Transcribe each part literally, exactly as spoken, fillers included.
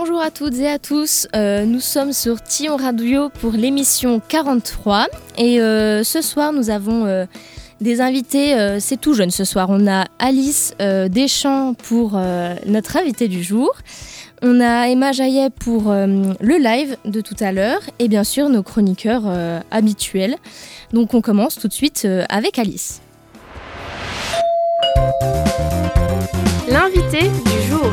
Bonjour à toutes et à tous, euh, nous sommes sur Tillon Radio pour l'émission quarante-trois et euh, ce soir nous avons euh, des invités, euh, c'est tout jeune ce soir. On a Alice euh, Deschamps pour euh, notre invité du jour, on a Emma Jaillet pour euh, le live de tout à l'heure et bien sûr nos chroniqueurs euh, habituels. Donc on commence tout de suite euh, avec Alice. L'invité du jour.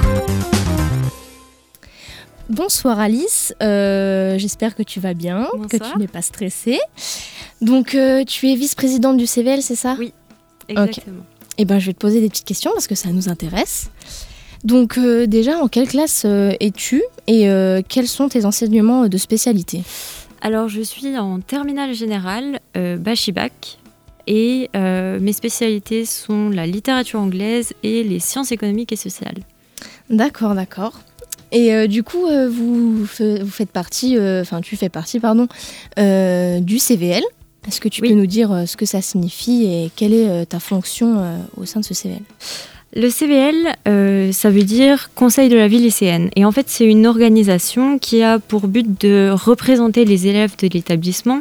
Bonsoir Alice, euh, j'espère que tu vas bien, Bonsoir. que tu n'es pas stressée. Donc euh, tu es vice-présidente du C V L, c'est ça ? Oui, exactement. Okay. Eh ben, je vais te poser des petites questions parce que ça nous intéresse. Donc euh, déjà, en quelle classe euh, es-tu et euh, quels sont tes enseignements de spécialité ? Alors je suis en terminale générale, euh, Bachibac, et euh, mes spécialités sont la littérature anglaise et les sciences économiques et sociales. D'accord, d'accord. Et euh, du coup, euh, vous, f- vous faites partie, enfin euh, tu fais partie, pardon, euh, du C V L. Est-ce que tu oui. peux nous dire euh, ce que ça signifie et quelle est euh, ta fonction euh, au sein de ce C V L ? Le C V L, euh, ça veut dire Conseil de la vie lycéenne. Et en fait, c'est une organisation qui a pour but de représenter les élèves de l'établissement.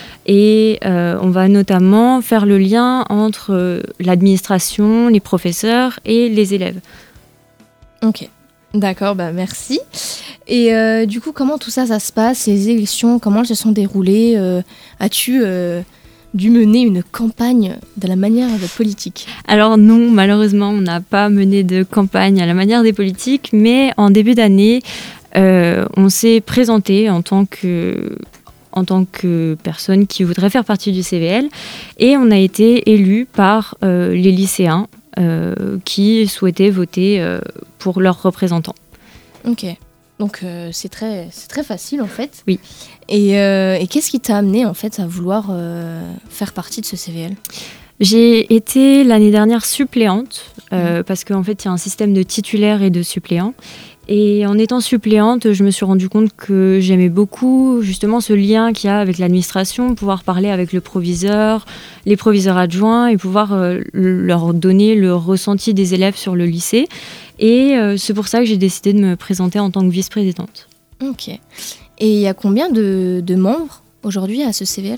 Et euh, on va notamment faire le lien entre euh, l'administration, les professeurs et les élèves. Ok. D'accord, bah merci. Et euh, du coup, comment tout ça, ça se passe, les élections, comment elles se sont déroulées euh, As-tu euh, dû mener une campagne de la manière de politique ? Alors non, malheureusement, on n'a pas mené de campagne à la manière des politiques, mais en début d'année, euh, on s'est présenté en tant que... en tant que personne qui voudrait faire partie du C V L, et on a été élus par euh, les lycéens euh, qui souhaitaient voter euh, pour leurs représentants. Ok, donc euh, c'est très, c'est très facile en fait. Oui. Et, euh, et qu'est-ce qui t'a amené en fait à vouloir euh, faire partie de ce C V L ? J'ai été l'année dernière suppléante, euh, mmh. parce qu'en fait, il y a un système de titulaires et de suppléants. Et en étant suppléante, je me suis rendu compte que j'aimais beaucoup justement ce lien qu'il y a avec l'administration, pouvoir parler avec le proviseur, les proviseurs adjoints et pouvoir euh, leur donner le ressenti des élèves sur le lycée. Et euh, c'est pour ça que j'ai décidé de me présenter en tant que vice-présidente. Ok. Et il y a combien de, de membres aujourd'hui à ce C V L ?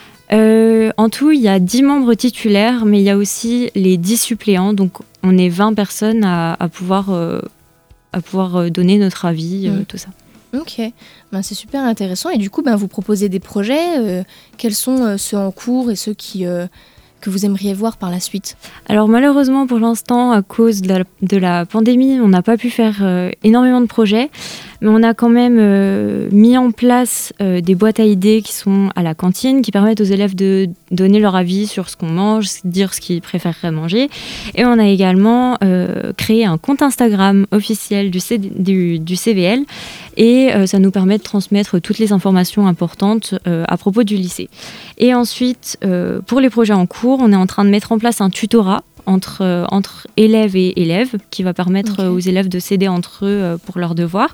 Euh, en tout, il y a dix membres titulaires, mais il y a aussi les dix suppléants. Donc, on est vingt personnes à, à, pouvoir, euh, à pouvoir donner notre avis, euh, mmh. tout ça. Ok, ben, c'est super intéressant. Et du coup, ben, vous proposez des projets. Euh, quels sont euh, ceux en cours et ceux qui, euh, que vous aimeriez voir par la suite ? Alors, malheureusement, pour l'instant, à cause de la, de la pandémie, on n'a pas pu faire euh, énormément de projets. Mais on a quand même euh, mis en place euh, des boîtes à idées qui sont à la cantine, qui permettent aux élèves de donner leur avis sur ce qu'on mange, dire ce qu'ils préféreraient manger. Et on a également euh, créé un compte Instagram officiel du, C- du, du C V L. Et euh, ça nous permet de transmettre toutes les informations importantes euh, à propos du lycée. Et ensuite, euh, pour les projets en cours, on est en train de mettre en place un tutorat entre, euh, entre élèves et élèves, qui va permettre okay. aux élèves de s'aider entre eux euh, pour leurs devoirs.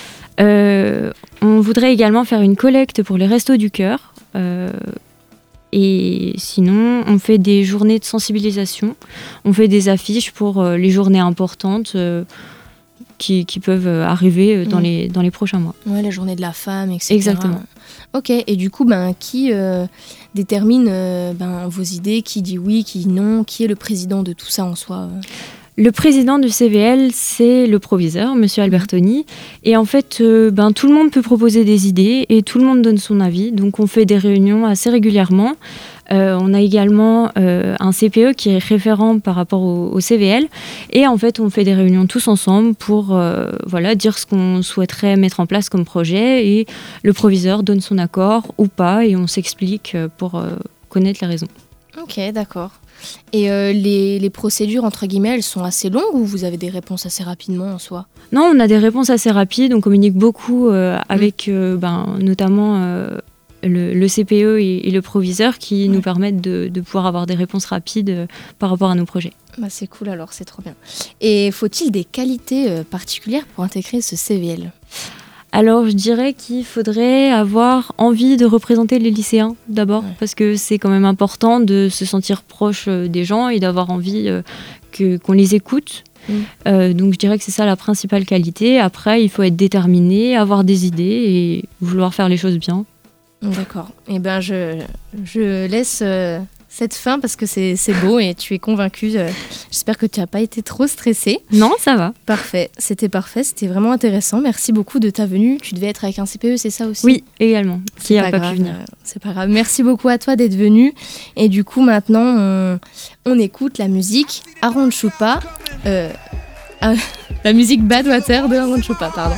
Euh, on voudrait également faire une collecte pour les Restos du Cœur. Euh, et sinon, on fait des journées de sensibilisation. On fait des affiches pour euh, les journées importantes euh, qui, qui peuvent arriver dans, mmh. les, dans les prochains mois. Ouais, les journées de la femme, et cetera. Exactement. Ok, et du coup, ben, qui euh, détermine euh, ben, vos idées, qui dit oui, qui dit non, qui est le président de tout ça en soi ? Le président du C V L, c'est le proviseur, Monsieur Albertoni. Et en fait, euh, ben, tout le monde peut proposer des idées et tout le monde donne son avis. Donc, on fait des réunions assez régulièrement. Euh, on a également euh, un C P E qui est référent par rapport au, au C V L. Et en fait, on fait des réunions tous ensemble pour euh, voilà, dire ce qu'on souhaiterait mettre en place comme projet. Et le proviseur donne son accord ou pas et on s'explique pour euh, connaître les raisons. Ok, d'accord. Et euh, les, les procédures, entre guillemets, elles sont assez longues ou vous avez des réponses assez rapidement en soi ? Non, on a des réponses assez rapides. On communique beaucoup euh, avec mmh. euh, ben, notamment euh, le, le C P E et, et le proviseur qui ouais. nous permettent de, de pouvoir avoir des réponses rapides euh, par rapport à nos projets. Bah, c'est cool alors, c'est trop bien. Et faut-il des qualités euh, particulières pour intégrer ce C V L ? Alors, je dirais qu'il faudrait avoir envie de représenter les lycéens d'abord, ouais. parce que c'est quand même important de se sentir proche des gens et d'avoir envie euh, que, qu'on les écoute. Mmh. Euh, donc je dirais que c'est ça la principale qualité. Après, il faut être déterminé, avoir des idées et vouloir faire les choses bien. D'accord. Eh ben, je, je laisse euh, cette fin parce que c'est, c'est beau et tu es convaincue. Euh, j'espère que tu n'as pas été trop stressée. Non, ça va. Parfait. C'était parfait. C'était vraiment intéressant. Merci beaucoup de ta venue. Tu devais être avec un C P E, c'est ça aussi ? Oui, également. Qui n'a pas, pas pu venir. Euh, c'est pas grave. Merci beaucoup à toi d'être venue. Et du coup, maintenant, on, on écoute la musique Aaron Chupa. Euh, euh, la musique Badwater de Aaron Chupa, pardon.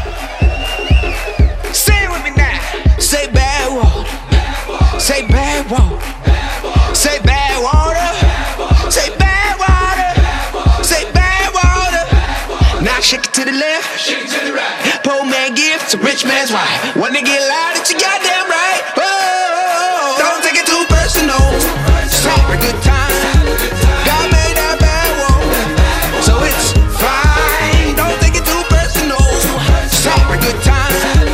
Say bad water, say bad water, say bad water, say bad water, say bad water. Now shake it to the left, shake it to the right. Poor man gift to rich man's wife. When they get loud, it's you goddamn right. Oh, don't take it too personal. Just have a good time. God made that bad water, so it's fine. Don't take it too personal. Just have a good time.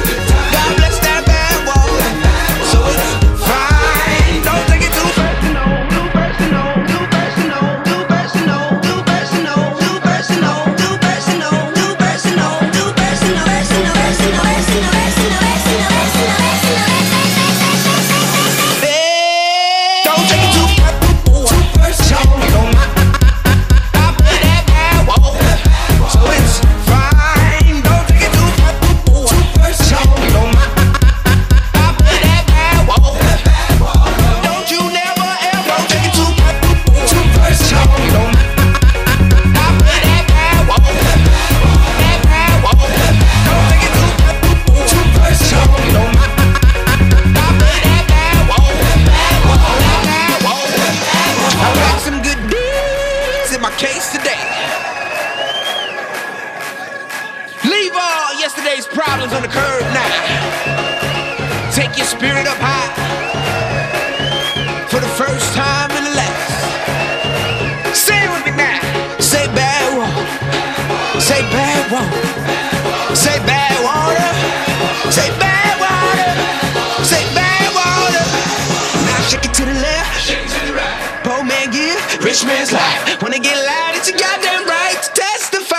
Rich man's life. When they get loud, it's your goddamn right to testify.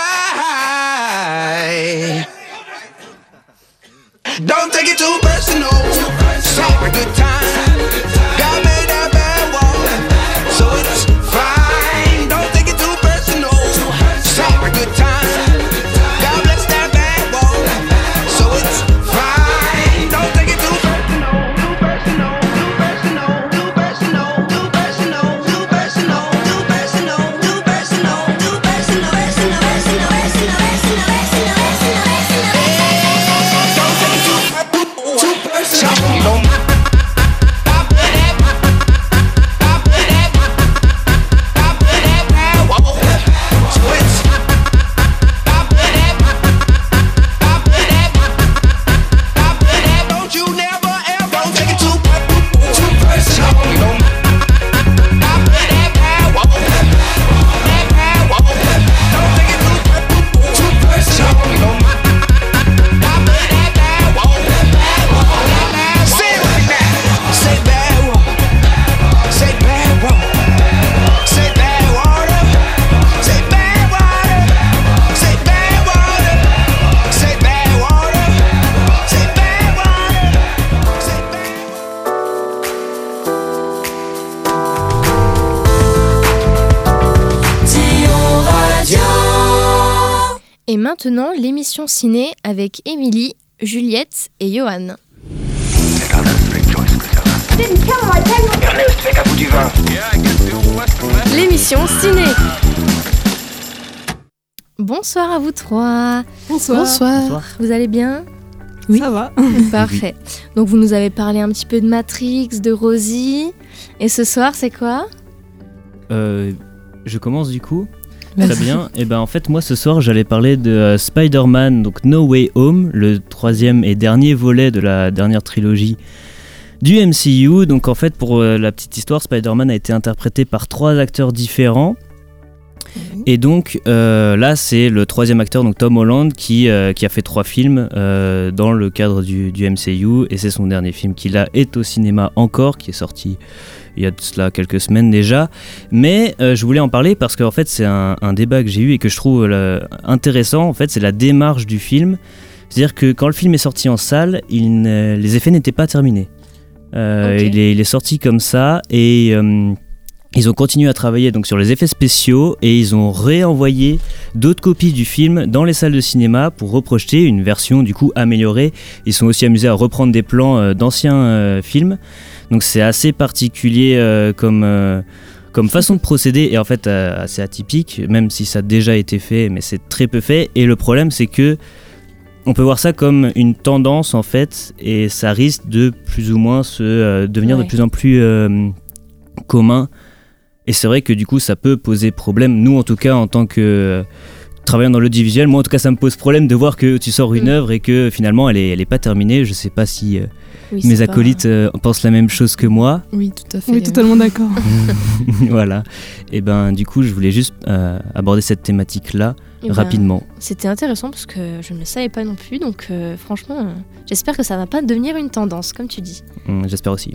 Don't take it too personal. Just have a good time. God made that bad water, so it's fine. Don't take it too personal. Just have a good time. God bless that bad water, so it's fine. Don't take it too personal. Too personal. Too personal. Too personal. Too personal. Too personal. Et maintenant, l'émission ciné avec Émilie, Juliette et Johan. L'émission ciné. Bonsoir à vous trois. Bonsoir. Bonsoir. Bonsoir. Vous allez bien ? Oui. Ça va. Parfait. Donc vous nous avez parlé un petit peu de Matrix, de Rosie. Et ce soir, c'est quoi ? euh, Je commence du coup. Très bien. Et ben en fait moi ce soir j'allais parler de euh, Spider-Man, donc No Way Home, le troisième et dernier volet de la dernière trilogie du M C U. Donc en fait pour euh, la petite histoire, Spider-Man a été interprété par trois acteurs différents. Mmh. Et donc euh, là, c'est le troisième acteur, donc Tom Holland, qui, euh, qui a fait trois films euh, dans le cadre du, du M C U, et c'est son dernier film qui là est au cinéma encore, qui est sorti il y a de cela quelques semaines déjà. Mais euh, je voulais en parler parce qu'en fait, c'est un, un débat que j'ai eu et que je trouve euh, intéressant. En fait, c'est la démarche du film. C'est-à-dire que quand le film est sorti en salle, il ne, les effets n'étaient pas terminés. Euh, okay. il, est, il est sorti comme ça et euh, ils ont continué à travailler donc sur les effets spéciaux et ils ont réenvoyé d'autres copies du film dans les salles de cinéma pour reprojeter une version du coup améliorée. Ils sont aussi amusés à reprendre des plans euh, d'anciens euh, films. Donc c'est assez particulier euh, comme, euh, comme façon de procéder et en fait euh, assez atypique, même si ça a déjà été fait, mais c'est très peu fait. Et le problème c'est que on peut voir ça comme une tendance en fait, et ça risque de plus ou moins se euh, devenir ouais. de plus en plus euh, commun. Et c'est vrai que du coup ça peut poser problème. Nous en tout cas en tant que euh, travaillant dans l'audiovisuel, moi en tout cas ça me pose problème de voir que tu sors une mmh. œuvre et que finalement elle est, elle est pas terminée. Je sais pas si euh, oui, mes acolytes pas... euh, pensent la même chose que moi. Oui, tout à fait. Oui, totalement d'accord. Voilà. Et ben du coup je voulais juste euh, aborder cette thématique là. Et rapidement. Ben, c'était intéressant parce que je ne le savais pas non plus, donc euh, franchement, euh, j'espère que ça va pas devenir une tendance, comme tu dis. Mmh, j'espère aussi.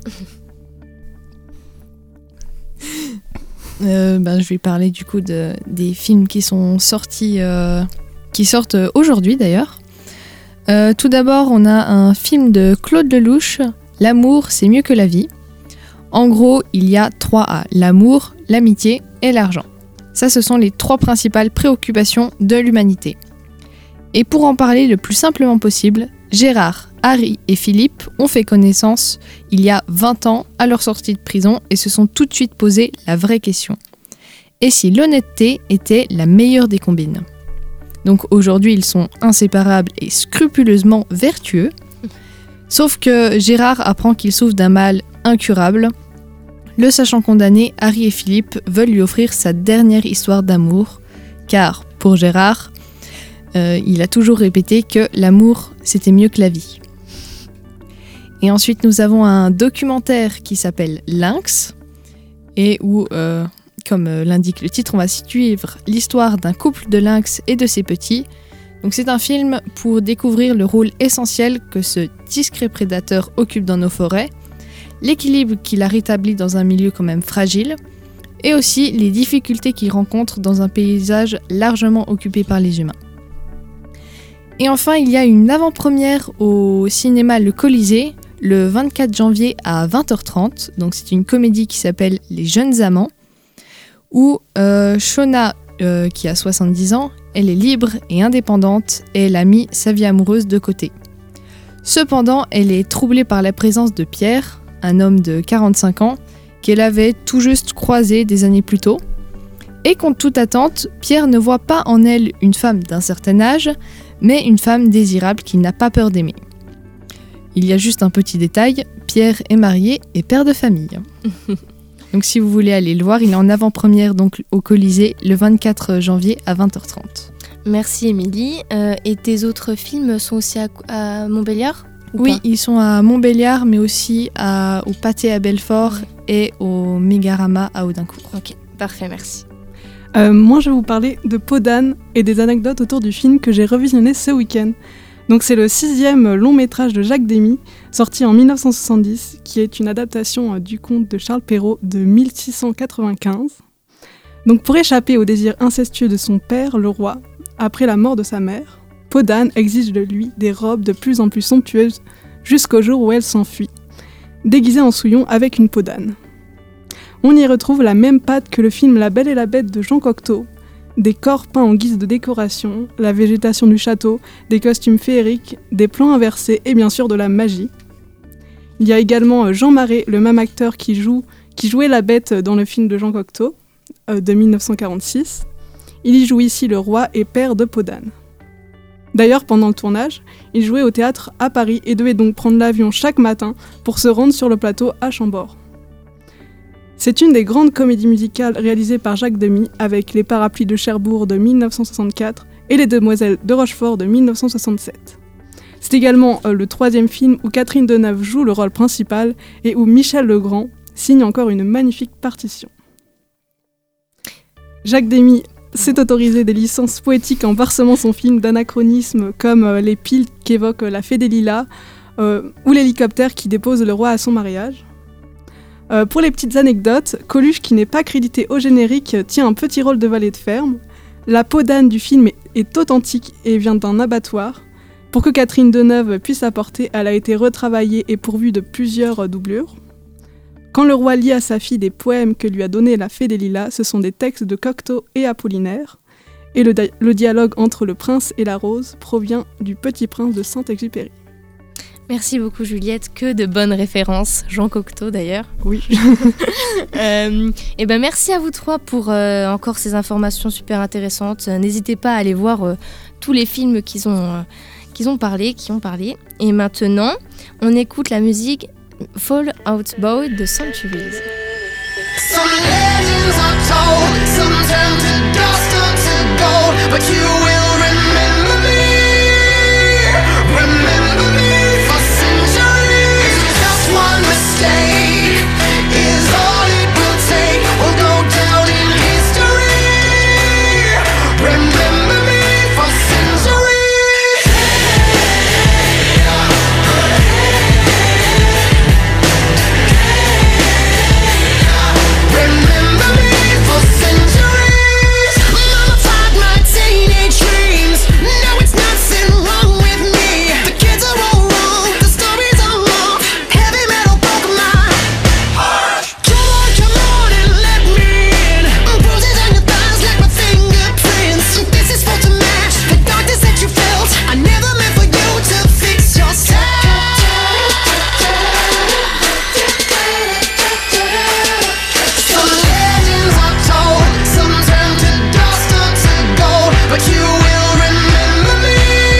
euh, ben, je vais parler du coup de, des films qui sont sortis, euh, qui sortent aujourd'hui d'ailleurs. Euh, tout d'abord, on a un film de Claude Lelouch, L'amour, c'est mieux que la vie. En gros, il y a trois A, l'amour, l'amitié et l'argent. Ça, ce sont les trois principales préoccupations de l'humanité. Et pour en parler le plus simplement possible, Gérard, Harry et Philippe ont fait connaissance il y a vingt ans à leur sortie de prison et se sont tout de suite posé la vraie question. Et si l'honnêteté était la meilleure des combines ? Donc aujourd'hui, ils sont inséparables et scrupuleusement vertueux. Sauf que Gérard apprend qu'il souffre d'un mal incurable. Le sachant condamné, Harry et Philippe veulent lui offrir sa dernière histoire d'amour, car, pour Gérard, euh, il a toujours répété que l'amour, c'était mieux que la vie. Et ensuite, nous avons un documentaire qui s'appelle Lynx, et où, euh, comme l'indique le titre, on va suivre l'histoire d'un couple de lynx et de ses petits. Donc c'est un film pour découvrir le rôle essentiel que ce discret prédateur occupe dans nos forêts, l'équilibre qu'il a rétabli dans un milieu quand même fragile, et aussi les difficultés qu'il rencontre dans un paysage largement occupé par les humains. Et enfin, il y a une avant-première au cinéma Le Colisée, le vingt-quatre janvier à vingt heures trente, donc c'est une comédie qui s'appelle Les Jeunes Amants, où euh, Shona, euh, qui a soixante-dix ans, elle est libre et indépendante, et elle a mis sa vie amoureuse de côté. Cependant, elle est troublée par la présence de Pierre, un homme de quarante-cinq ans, qu'elle avait tout juste croisé des années plus tôt. Et contre toute attente, Pierre ne voit pas en elle une femme d'un certain âge, mais une femme désirable qui n'a pas peur d'aimer. Il y a juste un petit détail, Pierre est marié et père de famille. Donc si vous voulez aller le voir, il est en avant-première donc au Colisée le vingt-quatre janvier à vingt heures trente. Merci Émilie. Euh, et tes autres films sont aussi à, à Montbéliard ? Oui, pas ils sont à Montbéliard, mais aussi à, au Pâté à Belfort ouais. et au Mégarama à Audincourt. Ok, parfait, merci. Euh, moi, je vais vous parler de Peau d'âne et des anecdotes autour du film que j'ai revisionné ce week-end. Donc, c'est le sixième long métrage de Jacques Demy, sorti en dix-neuf cent soixante-dix, qui est une adaptation euh, du conte de Charles Perrault de mille six cent quatre-vingt-quinze. Donc, pour échapper au désir incestueux de son père, le roi, après la mort de sa mère, Peau d'âne exige de lui des robes de plus en plus somptueuses jusqu'au jour où elle s'enfuit, déguisée en souillon avec une peau d'âne. On y retrouve la même patte que le film La Belle et la Bête de Jean Cocteau, des corps peints en guise de décoration, la végétation du château, des costumes féeriques, des plans inversés et bien sûr de la magie. Il y a également Jean Marais, le même acteur qui, joue, qui jouait la Bête dans le film de Jean Cocteau euh, de dix-neuf cent quarante-six. Il y joue ici le roi et père de Peau d'âne. D'ailleurs, pendant le tournage, il jouait au théâtre à Paris et devait donc prendre l'avion chaque matin pour se rendre sur le plateau à Chambord. C'est une des grandes comédies musicales réalisées par Jacques Demy avec Les Parapluies de Cherbourg de dix-neuf cent soixante-quatre et Les Demoiselles de Rochefort de dix-neuf cent soixante-sept. C'est également euh, le troisième film où Catherine Deneuve joue le rôle principal et où Michel Legrand signe encore une magnifique partition. Jacques Demy s'est autorisé des licences poétiques en parsemant son film d'anachronismes comme euh, les piles qu'évoque euh, la Fée des Lilas euh, ou l'hélicoptère qui dépose le roi à son mariage. Euh, pour les petites anecdotes, Coluche, qui n'est pas crédité au générique, tient un petit rôle de valet de ferme. La peau d'âne du film est, est authentique et vient d'un abattoir. Pour que Catherine Deneuve puisse la porter, elle a été retravaillée et pourvue de plusieurs euh, doublures. Quand le roi lit à sa fille des poèmes que lui a donnés la Fée des Lilas, ce sont des textes de Cocteau et Apollinaire. Et le, di- le dialogue entre le prince et la rose provient du Petit Prince de Saint-Exupéry. Merci beaucoup Juliette, que de bonnes références, Jean Cocteau d'ailleurs. Oui. euh, et ben merci à vous trois pour euh, encore ces informations super intéressantes. Euh, n'hésitez pas à aller voir euh, tous les films qu'ils ont, euh, qu'ils ont parlé, qui ont parlé. Et maintenant, on écoute la musique Fall Out Boy de Centuries. Some legends are told, some turn to dust or to gold, but you will remember me. Remember me for centuries. Just one mistake is all it will take. We'll go down in history. Remember me for centuries. Remember me for centuries. Mama tied my teenage dreams. Now it's nothing wrong with me. The kids are all wrong, the stories are wrong. Heavy metal broke my heart. Come on, come on and let me in. Bruises on your thighs like my fingerprints. This is for to match the darkness that you felt. I never meant for you to fix yourself. Some legends are told, some turn to dust or to gold, but you will remember me.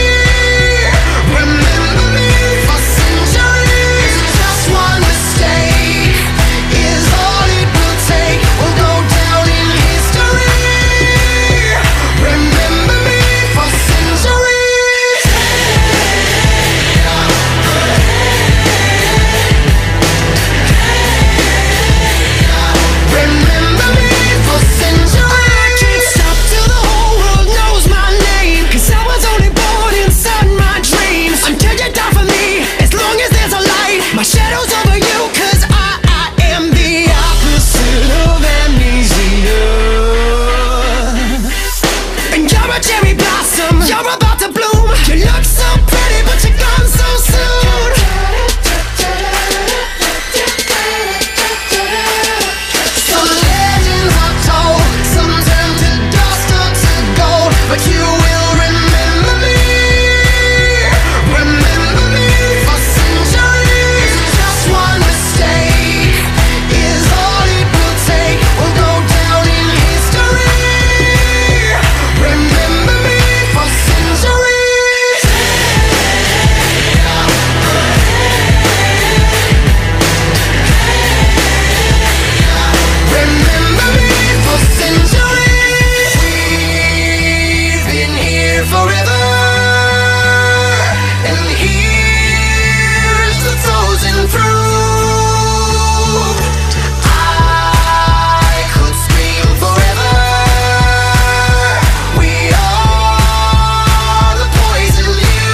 Remember me for centuries. Just one mistake is all it will take. We'll go down in history. Remember me for centuries. Remember me for centuries. I can't stop till the whole world knows my name, 'cause I was only born inside my dreams. Until you die for me, as long as there's a light, my shadow's over you, 'cause I, I am the opposite of amnesia. And you're a cherry blossom, you're about to bloom. You look so pretty, but you're gone so soon. Some legends are told, some turn to dust or to gold, but you will remember me. Remember me for centuries. Just one mistake is all it will take. We'll go down in history. Remember me for centuries. Remember me for centuries. We've been here forever, and here's the frozen fruit. I could scream forever. We are the poison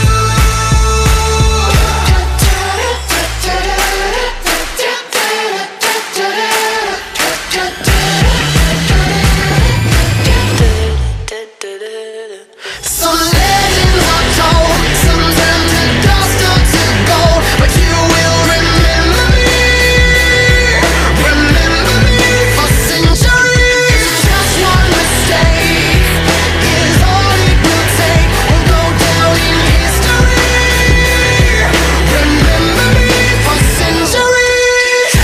Some legends are told, some turn to dust or to gold, but you will remember me. Remember me for centuries. Just one mistake is all it will take. We'll go down in history. Remember me for centuries.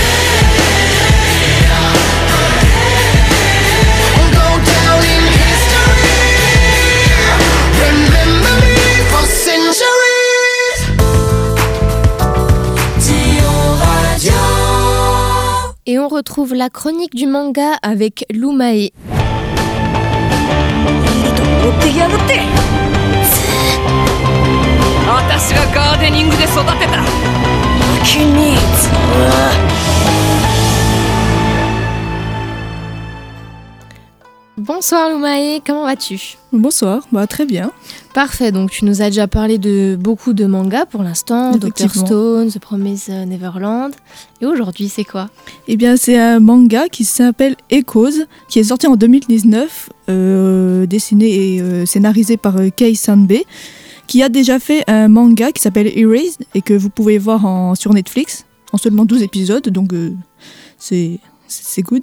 We'll go down in history. Remember me for centuries. Dion Radio. Et on retrouve la chronique du manga avec Lumae. 持ってきやがって私がガーデニングで育てた秋に Bonsoir Loumae, comment vas-tu ? Bonsoir, bah très bien. Parfait, donc tu nous as déjà parlé de beaucoup de mangas pour l'instant, docteur Stone, The Promised Neverland. Et aujourd'hui, c'est quoi ? Eh bien, c'est un manga qui s'appelle Echoes, qui est sorti en deux mille dix-neuf, euh, dessiné et euh, scénarisé par euh, Kei Sanbe, qui a déjà fait un manga qui s'appelle Erased et que vous pouvez voir en, sur Netflix, en seulement douze épisodes, donc euh, c'est, c'est good.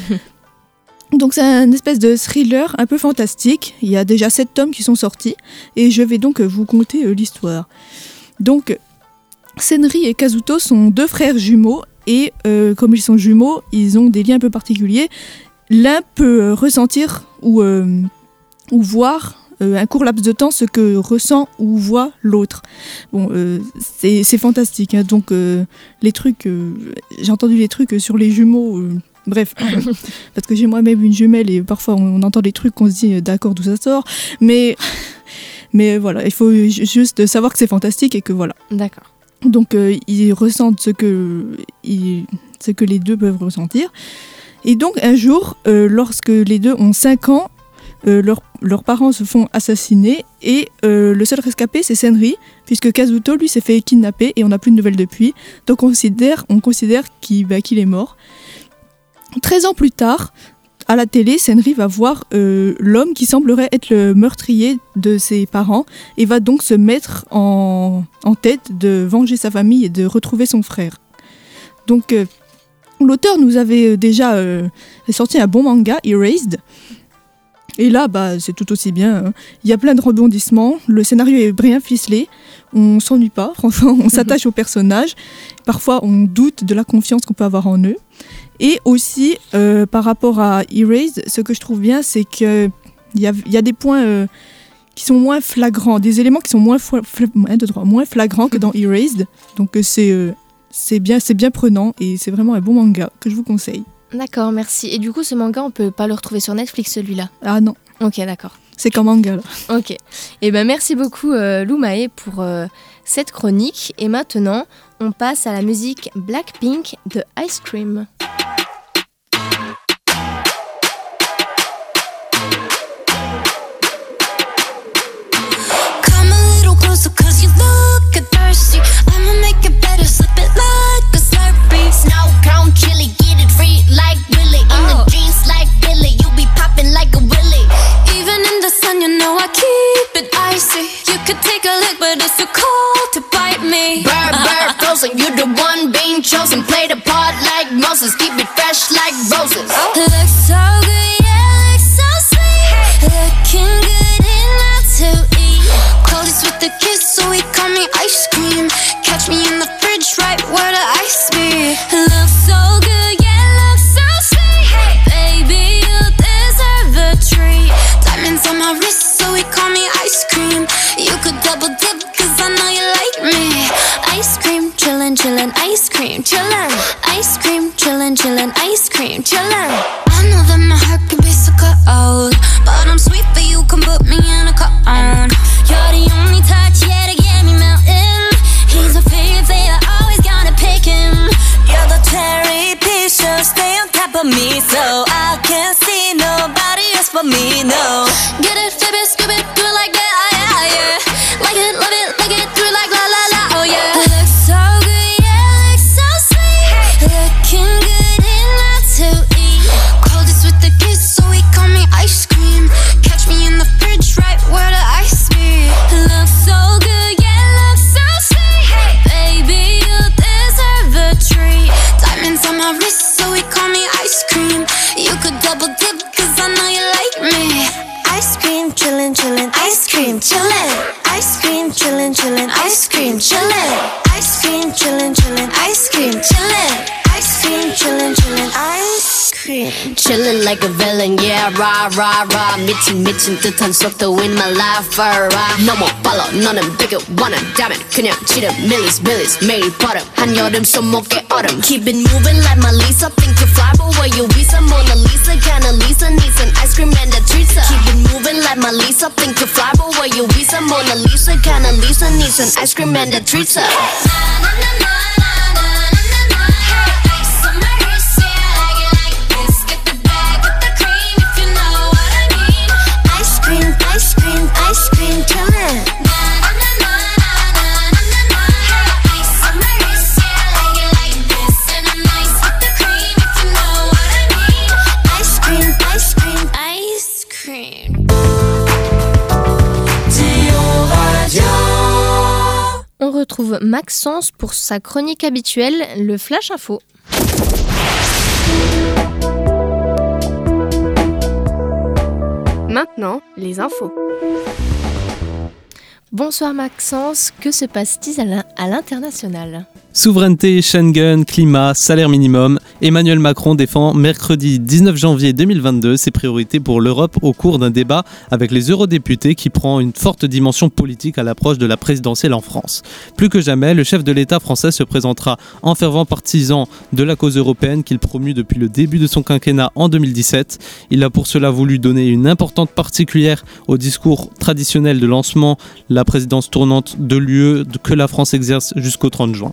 Donc c'est un espèce de thriller un peu fantastique. Il y a déjà sept tomes qui sont sortis et je vais donc vous conter euh, l'histoire. Donc Senri et Kazuto sont deux frères jumeaux et euh, comme ils sont jumeaux, ils ont des liens un peu particuliers. L'un peut euh, ressentir ou, euh, ou voir euh, un court laps de temps ce que ressent ou voit l'autre. Bon, euh, c'est, c'est fantastique. Hein. Donc euh, les trucs, euh, j'ai entendu les trucs sur les jumeaux. Euh, Bref, parce que j'ai moi-même une jumelle et parfois on entend des trucs qu'on se dit d'accord d'où ça sort, mais, mais voilà, il faut juste savoir que c'est fantastique et que voilà. D'accord. Donc euh, ils ressentent ce que, ils, ce que les deux peuvent ressentir. Et donc un jour, euh, lorsque les deux ont cinq ans, euh, leur, leurs parents se font assassiner et euh, le seul rescapé c'est Senri, puisque Kazuto lui s'est fait kidnapper et on n'a plus de nouvelles depuis, donc on considère, on considère qu'il, bah, qu'il est mort. treize ans plus tard, à la télé, Senri va voir euh, l'homme qui semblerait être le meurtrier de ses parents et va donc se mettre en, en tête de venger sa famille et de retrouver son frère. Donc, euh, l'auteur nous avait déjà euh, sorti un bon manga, Erased. Et là, bah, c'est tout aussi bien. Hein. Il y a plein de rebondissements, le scénario est bien ficelé, on s'ennuie pas, franchement, on s'attache aux personnages. Parfois, on doute de la confiance qu'on peut avoir en eux. Et aussi, euh, par rapport à Erased, ce que je trouve bien, c'est qu'il y a, y a des points euh, qui sont moins flagrants, des éléments qui sont moins, fla- fla- un, deux, trois, moins flagrants que dans Erased. Donc euh, c'est, euh, c'est, bien, c'est bien prenant et c'est vraiment un bon manga que je vous conseille. D'accord, merci. Et du coup, ce manga, on peut pas le retrouver sur Netflix, celui-là ? Ah non. Ok, d'accord. C'est qu'un manga, là. Ok. Et ben merci beaucoup, euh, Loumae, pour euh, cette chronique. Et maintenant, on passe à la musique Blackpink de Ice Cream. Cause you look thirsty, I'ma make it better, slip it like a Slurpee. Snow cone chili, get it free like Willy. In the jeans like Billy, you be popping like a Willy. Even in the sun, you know I keep it icy. You could take a lick, but it's too cold to bite me. Bird, bird, frozen, you the one being chosen. Play the part like Moses, keep it fresh like roses. Looks so good, yeah, looks so sweet. Looking good enough to eat. Coldest with the kiss, so he call me ice cream. Catch me in the fridge, right where the ice be. Looks so good, yeah, looks so sweet. Hey, baby, you deserve a treat. Diamonds on my wrist, so he call me ice cream. You could double dip, cause I know you like me. Ice cream, chillin', chillin', ice cream, chillin'. Ice cream, chillin', chillin', ice cream, chillin'. I know that my heart can be so cold, but I'm sweet for you, come put me in a cone. You're the only touch, yeah, to get me melting. He's a favorite, always gonna pick him. You're the cherry piece, so stay on top of me, so I can't see nobody else but me, no. Get it, flip it, scoop it, do it like that, oh yeah, yeah. Like it, love it, like it, do it like la la la, oh yeah. Looks so good, yeah, looks so sweet. Looking good enough to eat. Coldest with the kiss, so he call me ice cream. Catch me in the fridge, right where the ice be. Looks so good, yeah, looks so sweet. Baby, you deserve a treat. Diamonds on my wrist, so he call me ice cream. You could double dip, cause I know you like me. Ice cream, chillin', chillin', ice cream, chillin'. Ice cream, chillin', chillin', ice cream, chillin'. Ice cream, chillin', chillin', ice cream, chillin'. Ice cream, chillin', chillin', ice cream. Chillin' like a villain, yeah, rah, rah, rah. 미친, 미친 듯한 속도 in my life, rah. No more follow, 너는 bigger, wanna damn it. 그냥 지름, millies, millies, 매일 버릇. 한여름 손목에 얼음. Keep it moving like my Lisa. Think you fly, but where you visa? Mona Lisa, kinda Lisa, needs an ice cream and a treat. Keep it moving like my Lisa. Think you fly, but where you visa? Mona Lisa, kinda Lisa, needs an ice cream and a treat. Na, na, na, na. Ice on my wrist, yeah, I like it like this. Get the bag, get the cream if you know what retrouve Maxence pour sa chronique habituelle, le Flash Info. Maintenant, les infos. Bonsoir Maxence, que se passe-t-il à l'in- à l'international ? Souveraineté, Schengen, climat, salaire minimum. Emmanuel Macron défend mercredi dix-neuf janvier deux mille vingt-deux ses priorités pour l'Europe au cours d'un débat avec les eurodéputés qui prend une forte dimension politique à l'approche de la présidentielle en France. Plus que jamais, le chef de l'État français se présentera en fervent partisan de la cause européenne qu'il promue depuis le début de son quinquennat en deux mille dix-sept. Il a pour cela voulu donner une importance particulière au discours traditionnel de lancement de la présidence tournante de l'U E que la France exerce jusqu'au trente juin.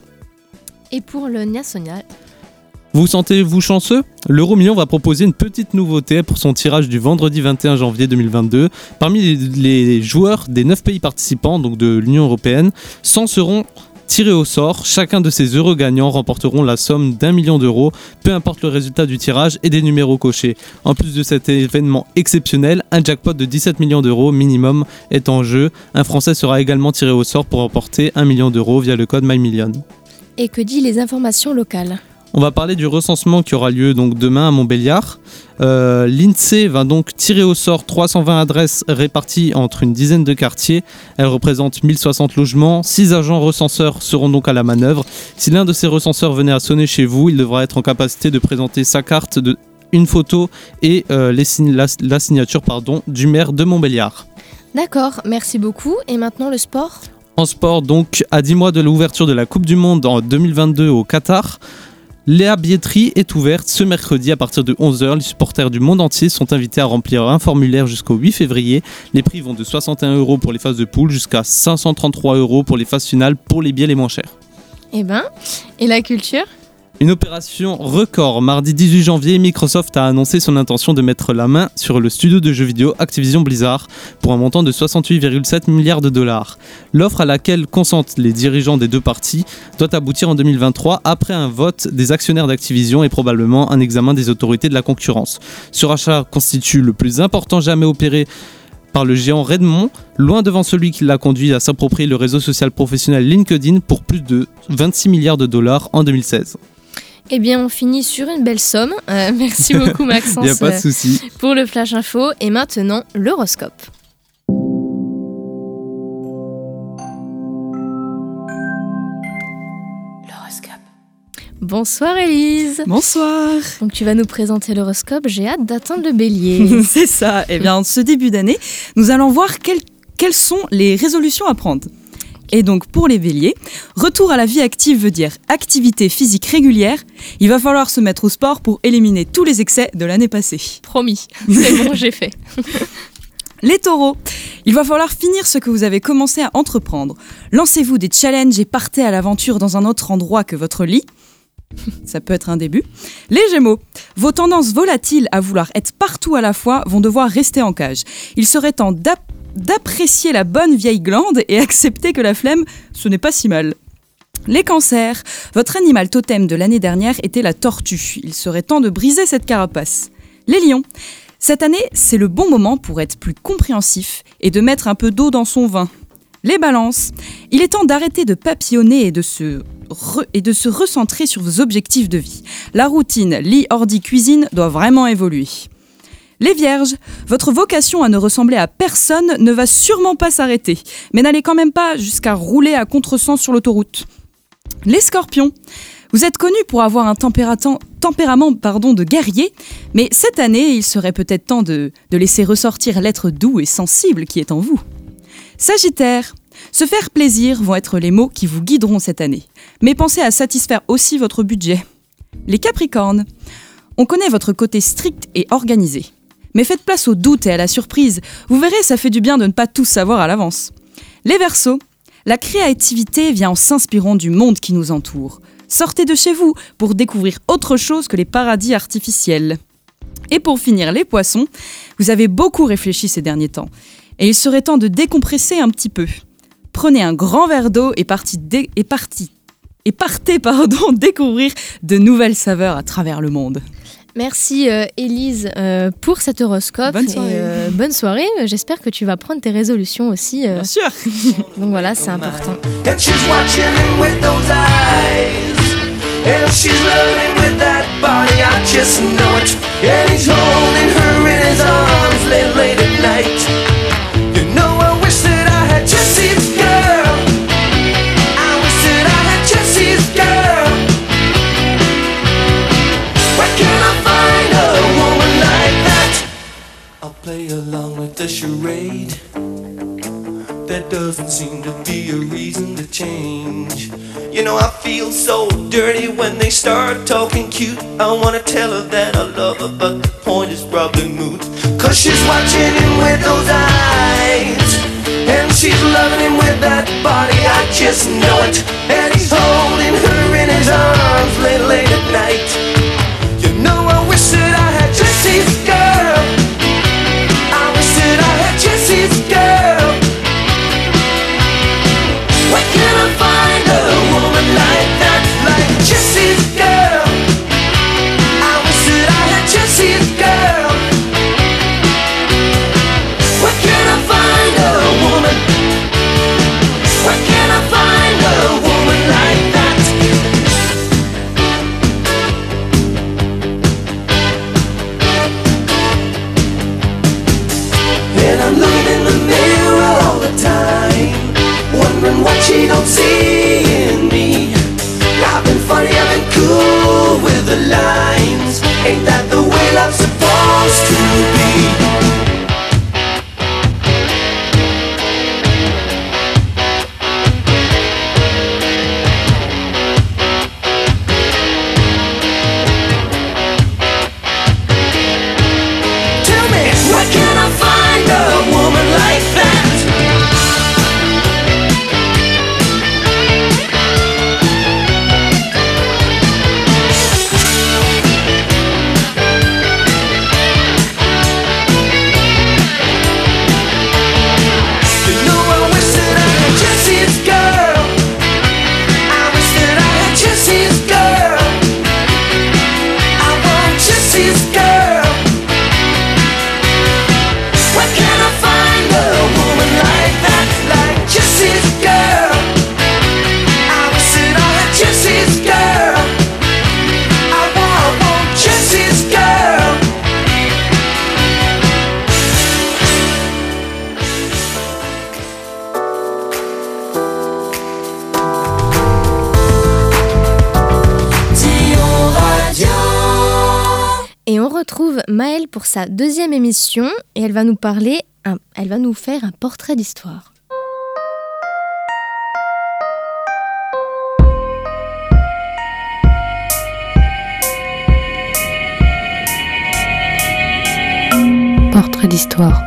Et pour le national ? Vous sentez-vous chanceux ? L'Euromillion va proposer une petite nouveauté pour son tirage du vendredi vingt et un janvier deux mille vingt-deux. Parmi les, les joueurs des neuf pays participants, donc de l'Union européenne, cent seront tirés au sort. Chacun de ces heureux gagnants remporteront la somme d'un million d'euros, peu importe le résultat du tirage et des numéros cochés. En plus de cet événement exceptionnel, un jackpot de dix-sept millions d'euros minimum est en jeu. Un Français sera également tiré au sort pour remporter un million d'euros via le code MyMillion. Et que dit les informations locales ? On va parler du recensement qui aura lieu donc demain à Montbéliard. Euh, L'INSEE va donc tirer au sort trois cent vingt adresses réparties entre une dizaine de quartiers. Elles représentent mille soixante logements. six agents recenseurs seront donc à la manœuvre. Si l'un de ces recenseurs venait à sonner chez vous, il devra être en capacité de présenter sa carte, de, une photo et euh, les, la, la signature pardon, du maire de Montbéliard. D'accord, merci beaucoup. Et maintenant le sport ? En sport, donc, à dix mois de l'ouverture de la Coupe du Monde en deux mille vingt-deux au Qatar, la billetterie est ouverte ce mercredi à partir de onze heures. Les supporters du monde entier sont invités à remplir un formulaire jusqu'au huit février. Les prix vont de soixante et un euros pour les phases de poule jusqu'à cinq cent trente-trois euros pour les phases finales pour les billets les moins chers. Eh ben, et la culture ? Une opération record. Mardi dix-huit janvier, Microsoft a annoncé son intention de mettre la main sur le studio de jeux vidéo Activision Blizzard pour un montant de soixante-huit virgule sept milliards de dollars. L'offre à laquelle consentent les dirigeants des deux parties doit aboutir en deux mille vingt-trois après un vote des actionnaires d'Activision et probablement un examen des autorités de la concurrence. Ce rachat constitue le plus important jamais opéré par le géant Redmond, loin devant celui qui l'a conduit à s'approprier le réseau social professionnel LinkedIn pour plus de vingt-six milliards de dollars en deux mille seize. Eh bien, on finit sur une belle somme. Euh, merci beaucoup, Maxence, y a pas de souci. pour le Flash Info. Et maintenant, l'horoscope. L'horoscope. Bonsoir, Élise. Bonsoir. Donc, tu vas nous présenter l'horoscope. J'ai hâte d'attendre le bélier. C'est ça. Eh bien, ce début d'année, nous allons voir quel, quelles sont les résolutions à prendre. Et donc pour les béliers, retour à la vie active veut dire activité physique régulière. Il va falloir se mettre au sport pour éliminer tous les excès de l'année passée. Promis, c'est bon, j'ai fait. Les taureaux, il va falloir finir ce que vous avez commencé à entreprendre. Lancez-vous des challenges et partez à l'aventure dans un autre endroit que votre lit. Ça peut être un début. Les gémeaux, vos tendances volatiles à vouloir être partout à la fois vont devoir rester en cage. Il serait temps d'ap- d'apprécier la bonne vieille glande et accepter que la flemme, ce n'est pas si mal. Les cancers, votre animal totem de l'année dernière était la tortue. Il serait temps de briser cette carapace. Les lions, cette année, c'est le bon moment pour être plus compréhensif et de mettre un peu d'eau dans son vin. Les balances, il est temps d'arrêter de papillonner et de se, re- et de se recentrer sur vos objectifs de vie. La routine lit, ordi, cuisine doit vraiment évoluer. Les vierges, votre vocation à ne ressembler à personne ne va sûrement pas s'arrêter, mais n'allez quand même pas jusqu'à rouler à contresens sur l'autoroute. Les scorpions, vous êtes connus pour avoir un tempérament, tempérament pardon, de guerrier, mais cette année, il serait peut-être temps de, de laisser ressortir l'être doux et sensible qui est en vous. Sagittaire, se faire plaisir vont être les mots qui vous guideront cette année, mais pensez à satisfaire aussi votre budget. Les capricornes, on connaît votre côté strict et organisé. Mais faites place au doute et à la surprise. Vous verrez, ça fait du bien de ne pas tout savoir à l'avance. Les Verseaux, la créativité vient en s'inspirant du monde qui nous entoure. Sortez de chez vous pour découvrir autre chose que les paradis artificiels. Et pour finir, les Poissons, vous avez beaucoup réfléchi ces derniers temps. Et il serait temps de décompresser un petit peu. Prenez un grand verre d'eau et, parti dé- et, parti- et partez pardon, découvrir de nouvelles saveurs à travers le monde. Merci euh, Élise euh, pour cet horoscope. Bonne soirée. Et, euh, euh, bonne soirée. J'espère que tu vas prendre tes résolutions aussi. euh. Bien sûr. Donc voilà, c'est important. And she's watching him with those eyes. And she's loving with that body, I just know it. And he's holding her in his arms late, late at night. You know, I wish that I had Jesse's girl. I wish that I had Jesse's girl. Where can I find a woman like that? I'll play along with the charade. There doesn't seem to be a reason to change. You know, I feel so dirty when they start talking cute. I wanna tell her that I love her, but the point is probably moot. Cause she's watching him with those eyes. And she's loving him with that body, I just know it. And he's holding her in his arms late, late at night. You know, I wish that I had Jesse's girl. I wish that I had Jesse's girl. Where can I find a woman like that, like Jesse's girl? I wish that I had Jesse's girl. Where can I find a woman? Where can I find a woman like that? And I'm looking in the mirror all the time, wondering what she don't see in me. I've been funny, I've been cool with the lines. Ain't that the way love's supposed to be? Tell me, where can I find a woman like that? Et on retrouve Maëlle pour sa deuxième émission et elle va nous parler, un, elle va nous faire un portrait d'histoire. Portrait d'histoire.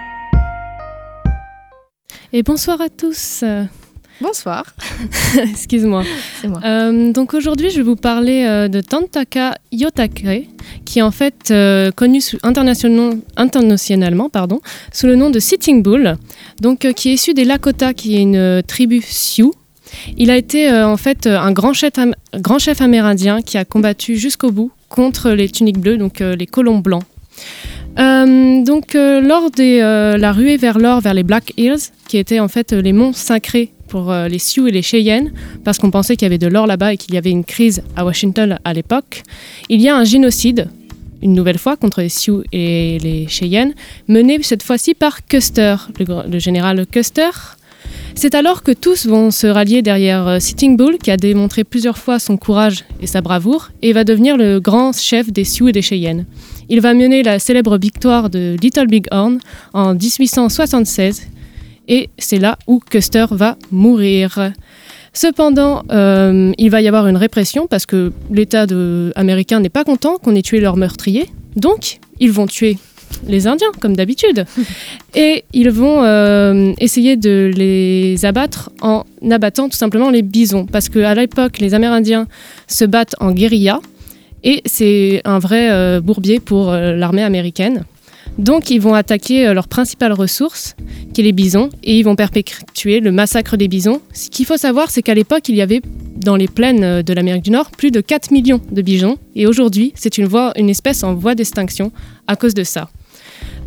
Et bonsoir à tous. Bonsoir. Excuse-moi. C'est moi. Euh, donc aujourd'hui, je vais vous parler euh, de Tantaka Yotake, qui est en fait euh, connu sous, internationalement, internationalement pardon, sous le nom de Sitting Bull, donc, euh, qui est issu des Lakota, qui est une euh, tribu Sioux. Il a été euh, en fait un grand chef, am- grand chef amérindien qui a combattu jusqu'au bout contre les tuniques bleues, donc euh, les colons blancs. Euh, donc euh, lors de euh, la ruée vers l'or vers les Black Hills, qui étaient en fait les monts sacrés pour euh, les Sioux et les Cheyennes, parce qu'on pensait qu'il y avait de l'or là-bas et qu'il y avait une crise à Washington à l'époque, il y a un génocide, une nouvelle fois, contre les Sioux et les Cheyennes, mené cette fois-ci par Custer, le, le général Custer. C'est alors que tous vont se rallier derrière euh, Sitting Bull, qui a démontré plusieurs fois son courage et sa bravoure, et va devenir le grand chef des Sioux et des Cheyennes. Il va mener la célèbre victoire de Little Big Horn en dix-huit cent soixante-seize, et c'est là où Custer va mourir. Cependant, euh, il va y avoir une répression parce que l'État de, américain n'est pas content qu'on ait tué leurs meurtriers. Donc, ils vont tuer les Indiens, comme d'habitude. Et ils vont euh, essayer de les abattre en abattant tout simplement les bisons. Parce qu'à l'époque, les Amérindiens se battent en guérilla. Et c'est un vrai euh, bourbier pour euh, l'armée américaine. Donc, ils vont attaquer euh, leur principale ressource, qui est les bisons, et ils vont perpétuer le massacre des bisons. Ce qu'il faut savoir, c'est qu'à l'époque, il y avait, dans les plaines de l'Amérique du Nord, plus de quatre millions de bisons. Et aujourd'hui, c'est une, voie, une espèce en voie d'extinction à cause de ça.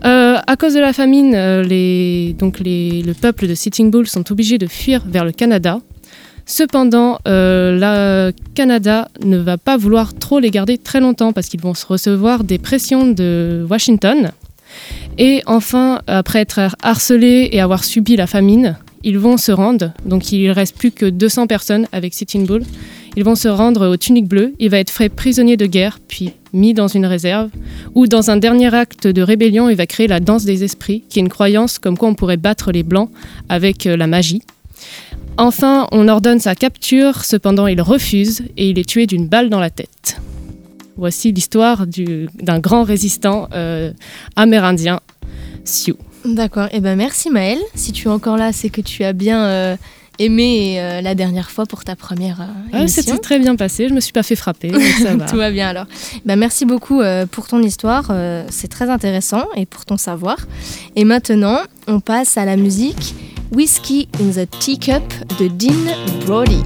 Euh, à cause de la famine, euh, les, donc les, le peuple de Sitting Bull sont obligés de fuir vers le Canada. Cependant, euh, le Canada ne va pas vouloir trop les garder très longtemps parce qu'ils vont recevoir des pressions de Washington. Et enfin, après être harcelés et avoir subi la famine, ils vont se rendre. Donc il ne reste plus que deux cents personnes avec Sitting Bull. Ils vont se rendre au Tunique Bleue. Il va être fait prisonnier de guerre, puis mis dans une réserve, où dans un dernier acte de rébellion, il va créer la danse des esprits, qui est une croyance comme quoi on pourrait battre les Blancs avec euh, la magie. Enfin, on ordonne sa capture, cependant il refuse et il est tué d'une balle dans la tête. Voici l'histoire du, d'un grand résistant euh, amérindien, Sioux. D'accord, et eh ben merci Maëlle. Si tu es encore là, c'est que tu as bien euh, aimé euh, la dernière fois pour ta première euh, émission. Ah, c'était très bien passé, je me suis pas fait frapper, donc ça va. Tout va bien alors. Ben, merci beaucoup euh, pour ton histoire, euh, c'est très intéressant et pour ton savoir. Et maintenant, on passe à la musique Whiskey in the Teacup de Dean Brody.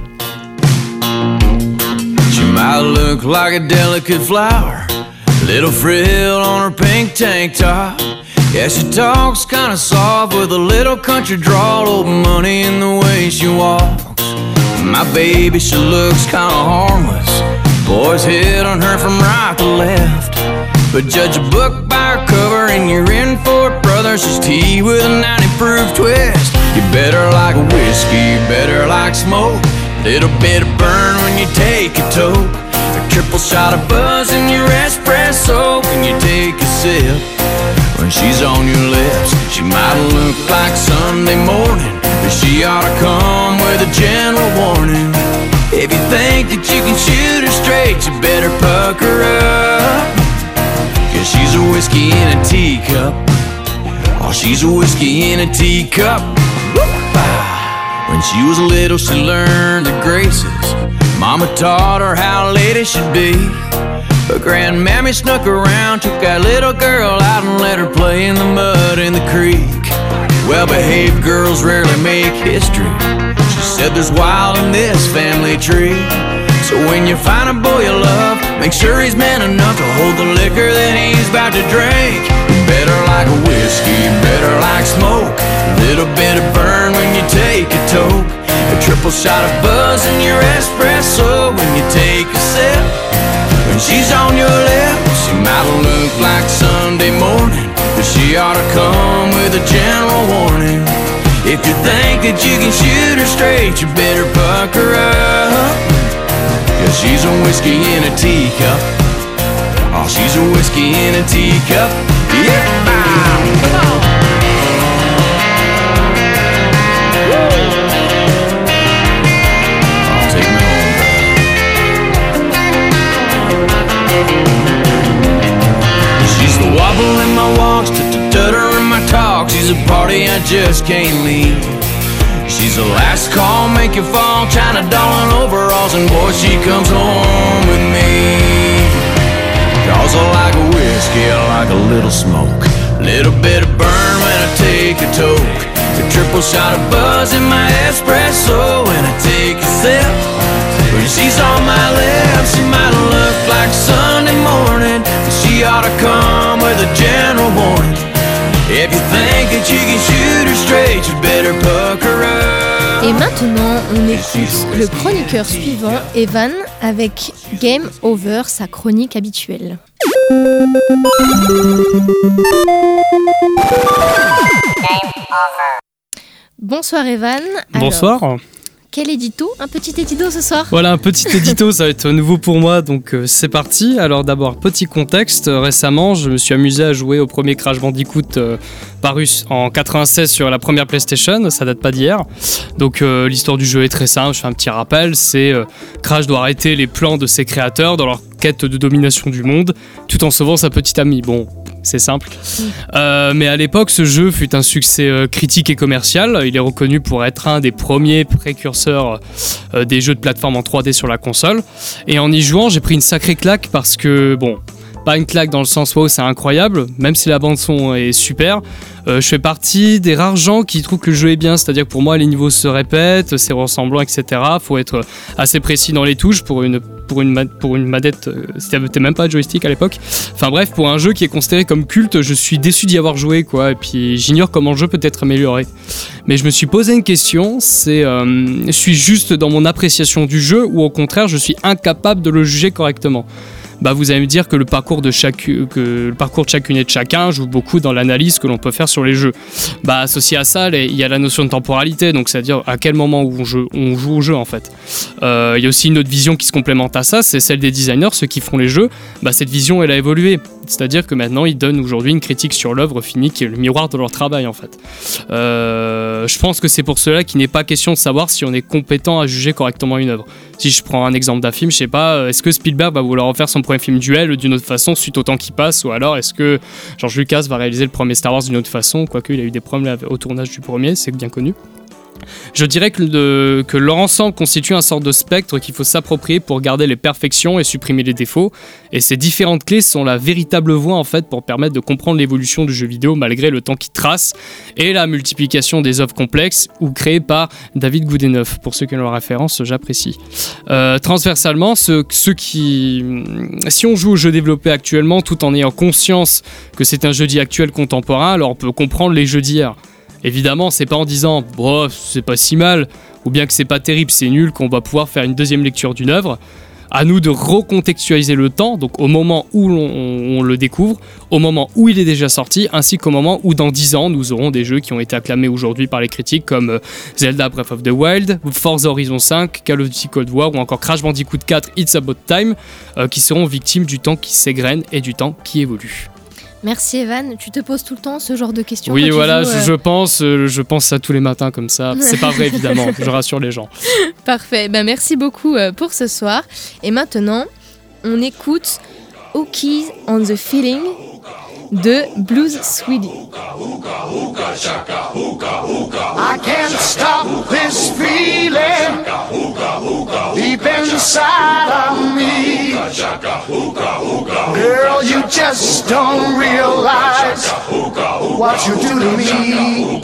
She might look like a delicate flower, little frill on her pink tank top. Yeah, she talks kinda soft with a little country drawl, old money in the way she walks. My baby, she looks kinda harmless, boys hit on her from right to left. But judge a book by her cover and you're in for it, brother. She's tea with a ninety proof twist. You better like whiskey, you better like smoke, little bit of burn when you take a toke, a triple shot of buzz in your espresso when you take a sip. When she's on your lips, she might look like Sunday morning, but she ought to come with a general warning. If you think that you can shoot her straight, you better pucker up, 'cause she's a whiskey in a teacup. Oh, she's a whiskey in a teacup. When she was little, she learned the graces. Mama taught her how a lady should be. But Grandmammy snuck around, took that little girl out and let her play in the mud in the creek. Well-behaved girls rarely make history. She said there's wild in this family tree. So when you find a boy you love, make sure he's man enough to hold the liquor that he's about to drink. You better like a whiskey, you better like smoke, a little bit of burn when you take a toke, a triple shot of buzz in your espresso when you take a sip. When she's on your lips, she might look like Sunday morning, but she ought to come with a general warning. If you think that you can shoot her straight, you better pucker up, 'cause she's a whiskey in a teacup. Oh, she's a whiskey in a teacup. Yeah, come on. She's the wobble in my walks, the tutter in my talk. She's a party I just can't leave. She's the last call, make you fall, China doll in overalls, and boy, she comes home with me. 'Cause I like a whiskey, I like a little smoke, little bit of burn when I take a toke, a triple shot of buzz in my espresso when I take a sip. When she's on my lips, she might look like Sunday morning, but she ought to come with a general warning. If you think that you can shoot her straight, you better pucker up. Et maintenant, on écoute le chroniqueur suivant, Evan, avec Game Over, sa chronique habituelle. Bonsoir Evan. Bonsoir. Alors, quel édito? Un petit édito ce soir? Voilà, un petit édito, ça va être nouveau pour moi, donc euh, c'est parti. Alors d'abord, petit contexte, euh, récemment, je me suis amusé à jouer au premier Crash Bandicoot euh, paru en quatre-vingt-seize sur la première PlayStation, ça date pas d'hier. Donc euh, l'histoire du jeu est très simple, je fais un petit rappel, c'est euh, Crash doit arrêter les plans de ses créateurs dans leur quête de domination du monde, tout en sauvant sa petite amie. Bon, c'est simple. Euh, mais à l'époque, ce jeu fut un succès euh, critique et commercial. Il est reconnu pour être un des premiers précurseurs euh, des jeux de plateforme en trois D sur la console. Et en y jouant, j'ai pris une sacrée claque parce que, bon, pas une claque dans le sens wow c'est incroyable, même si la bande son est super. Euh, je fais partie des rares gens qui trouvent que le jeu est bien, c'est-à-dire que pour moi les niveaux se répètent, c'est ressemblant, et cetera. Faut être assez précis dans les touches pour une pour une ma- pour une manette. Euh, c'était même pas de joystick à l'époque. Enfin bref, pour un jeu qui est considéré comme culte, je suis déçu d'y avoir joué quoi. Et puis j'ignore comment le jeu peut être amélioré. Mais je me suis posé une question, c'est euh, suis-je juste dans mon appréciation du jeu ou au contraire je suis incapable de le juger correctement? Bah vous allez me dire que le parcours de chaque que le parcours de chacune et de chacun joue beaucoup dans l'analyse que l'on peut faire sur les jeux. Bah associé à ça, les, il y a la notion de temporalité, donc c'est-à-dire à quel moment où on joue, on joue au jeu en fait. Euh, il y a aussi une autre vision qui se complémente à ça, c'est celle des designers, ceux qui font les jeux. Bah cette vision elle a évolué, c'est-à-dire que maintenant ils donnent aujourd'hui une critique sur l'œuvre finie qui est le miroir de leur travail en fait. Euh, je pense que c'est pour cela qu'il n'est pas question de savoir si on est compétent à juger correctement une œuvre. Si je prends un exemple d'un film, je sais pas, est-ce que Spielberg va vouloir refaire son premier film Duel d'une autre façon suite au temps qui passe, ou alors est-ce que George Lucas va réaliser le premier Star Wars d'une autre façon, quoique il a eu des problèmes au tournage du premier, c'est bien connu. Je dirais que, de, que leur ensemble constitue un sorte de spectre qu'il faut s'approprier pour garder les perfections et supprimer les défauts, et ces différentes clés sont la véritable voie en fait pour permettre de comprendre l'évolution du jeu vidéo malgré le temps qu'il trace et la multiplication des œuvres complexes ou créées par David Goodenough. Pour ceux qui ont la référence, j'apprécie. Euh, transversalement, ceux, ceux qui, si on joue au jeu développé actuellement tout en ayant conscience que c'est un jeu dit actuel contemporain, alors on peut comprendre les jeux d'hier. Évidemment, c'est pas en disant oh, c'est pas si mal ou bien que c'est pas terrible, c'est nul qu'on va pouvoir faire une deuxième lecture d'une œuvre. À nous de recontextualiser le temps, donc au moment où l'on, on le découvre, au moment où il est déjà sorti, ainsi qu'au moment où dans dix ans nous aurons des jeux qui ont été acclamés aujourd'hui par les critiques comme Zelda Breath of the Wild, Forza Horizon cinq, Call of Duty Cold War ou encore Crash Bandicoot quatre It's About Time, euh, qui seront victimes du temps qui s'égrène et du temps qui évolue. Merci Evan, tu te poses tout le temps ce genre de questions? Oui, quand voilà, tu joues, je, euh... je pense, euh, je pense ça tous les matins comme ça. C'est pas vrai évidemment, je rassure les gens. Parfait, ben, merci beaucoup euh, pour ce soir. Et maintenant, on écoute Hookies on the Feeling de Blues Sweetie. I can't stop this feeling deep inside of me. Girl, you just don't realize what you do to me.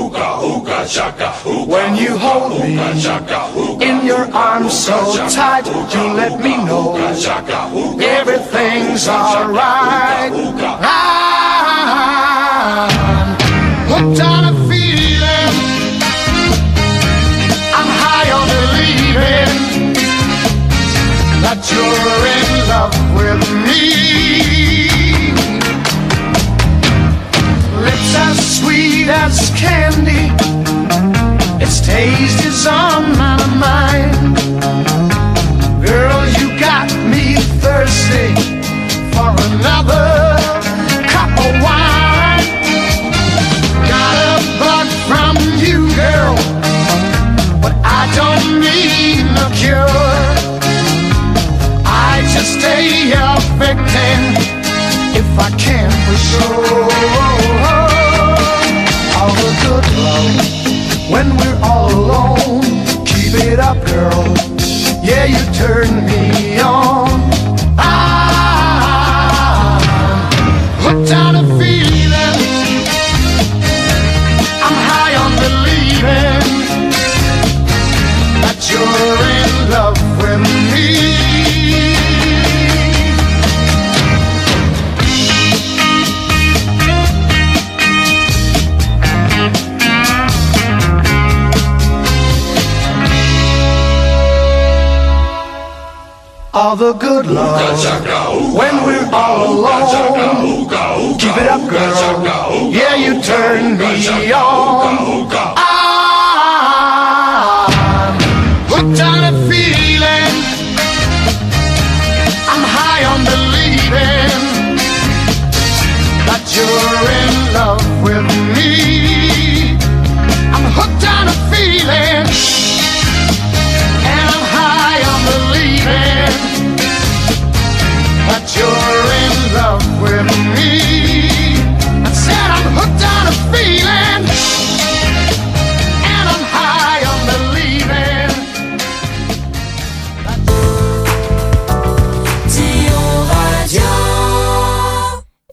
When you hold me in your arms so tight, you let me know everything's alright. I'm hooked on a feeling, I'm high on believing that you're in love with me. Lips as sweet as candy, its taste is on my mind. Girl, you got me thirsty for another cup of wine. Got a bug from you, girl, but I don't need no cure. I just stay a victim if I can for sure. All the good love when we're all alone. Keep it up, girl. Yeah, you turn me on. Hooked on a feeling, I'm high on believing that you're in love with me. All the good love when we're all alone. Keep it up, girl. Yeah, you turn me on. I'm hooked on a feeling, I'm high on believing that you're in love with me. I'm hooked on a feeling, and I'm high on believing that you're in love with me. I said I'm hooked on a feeling,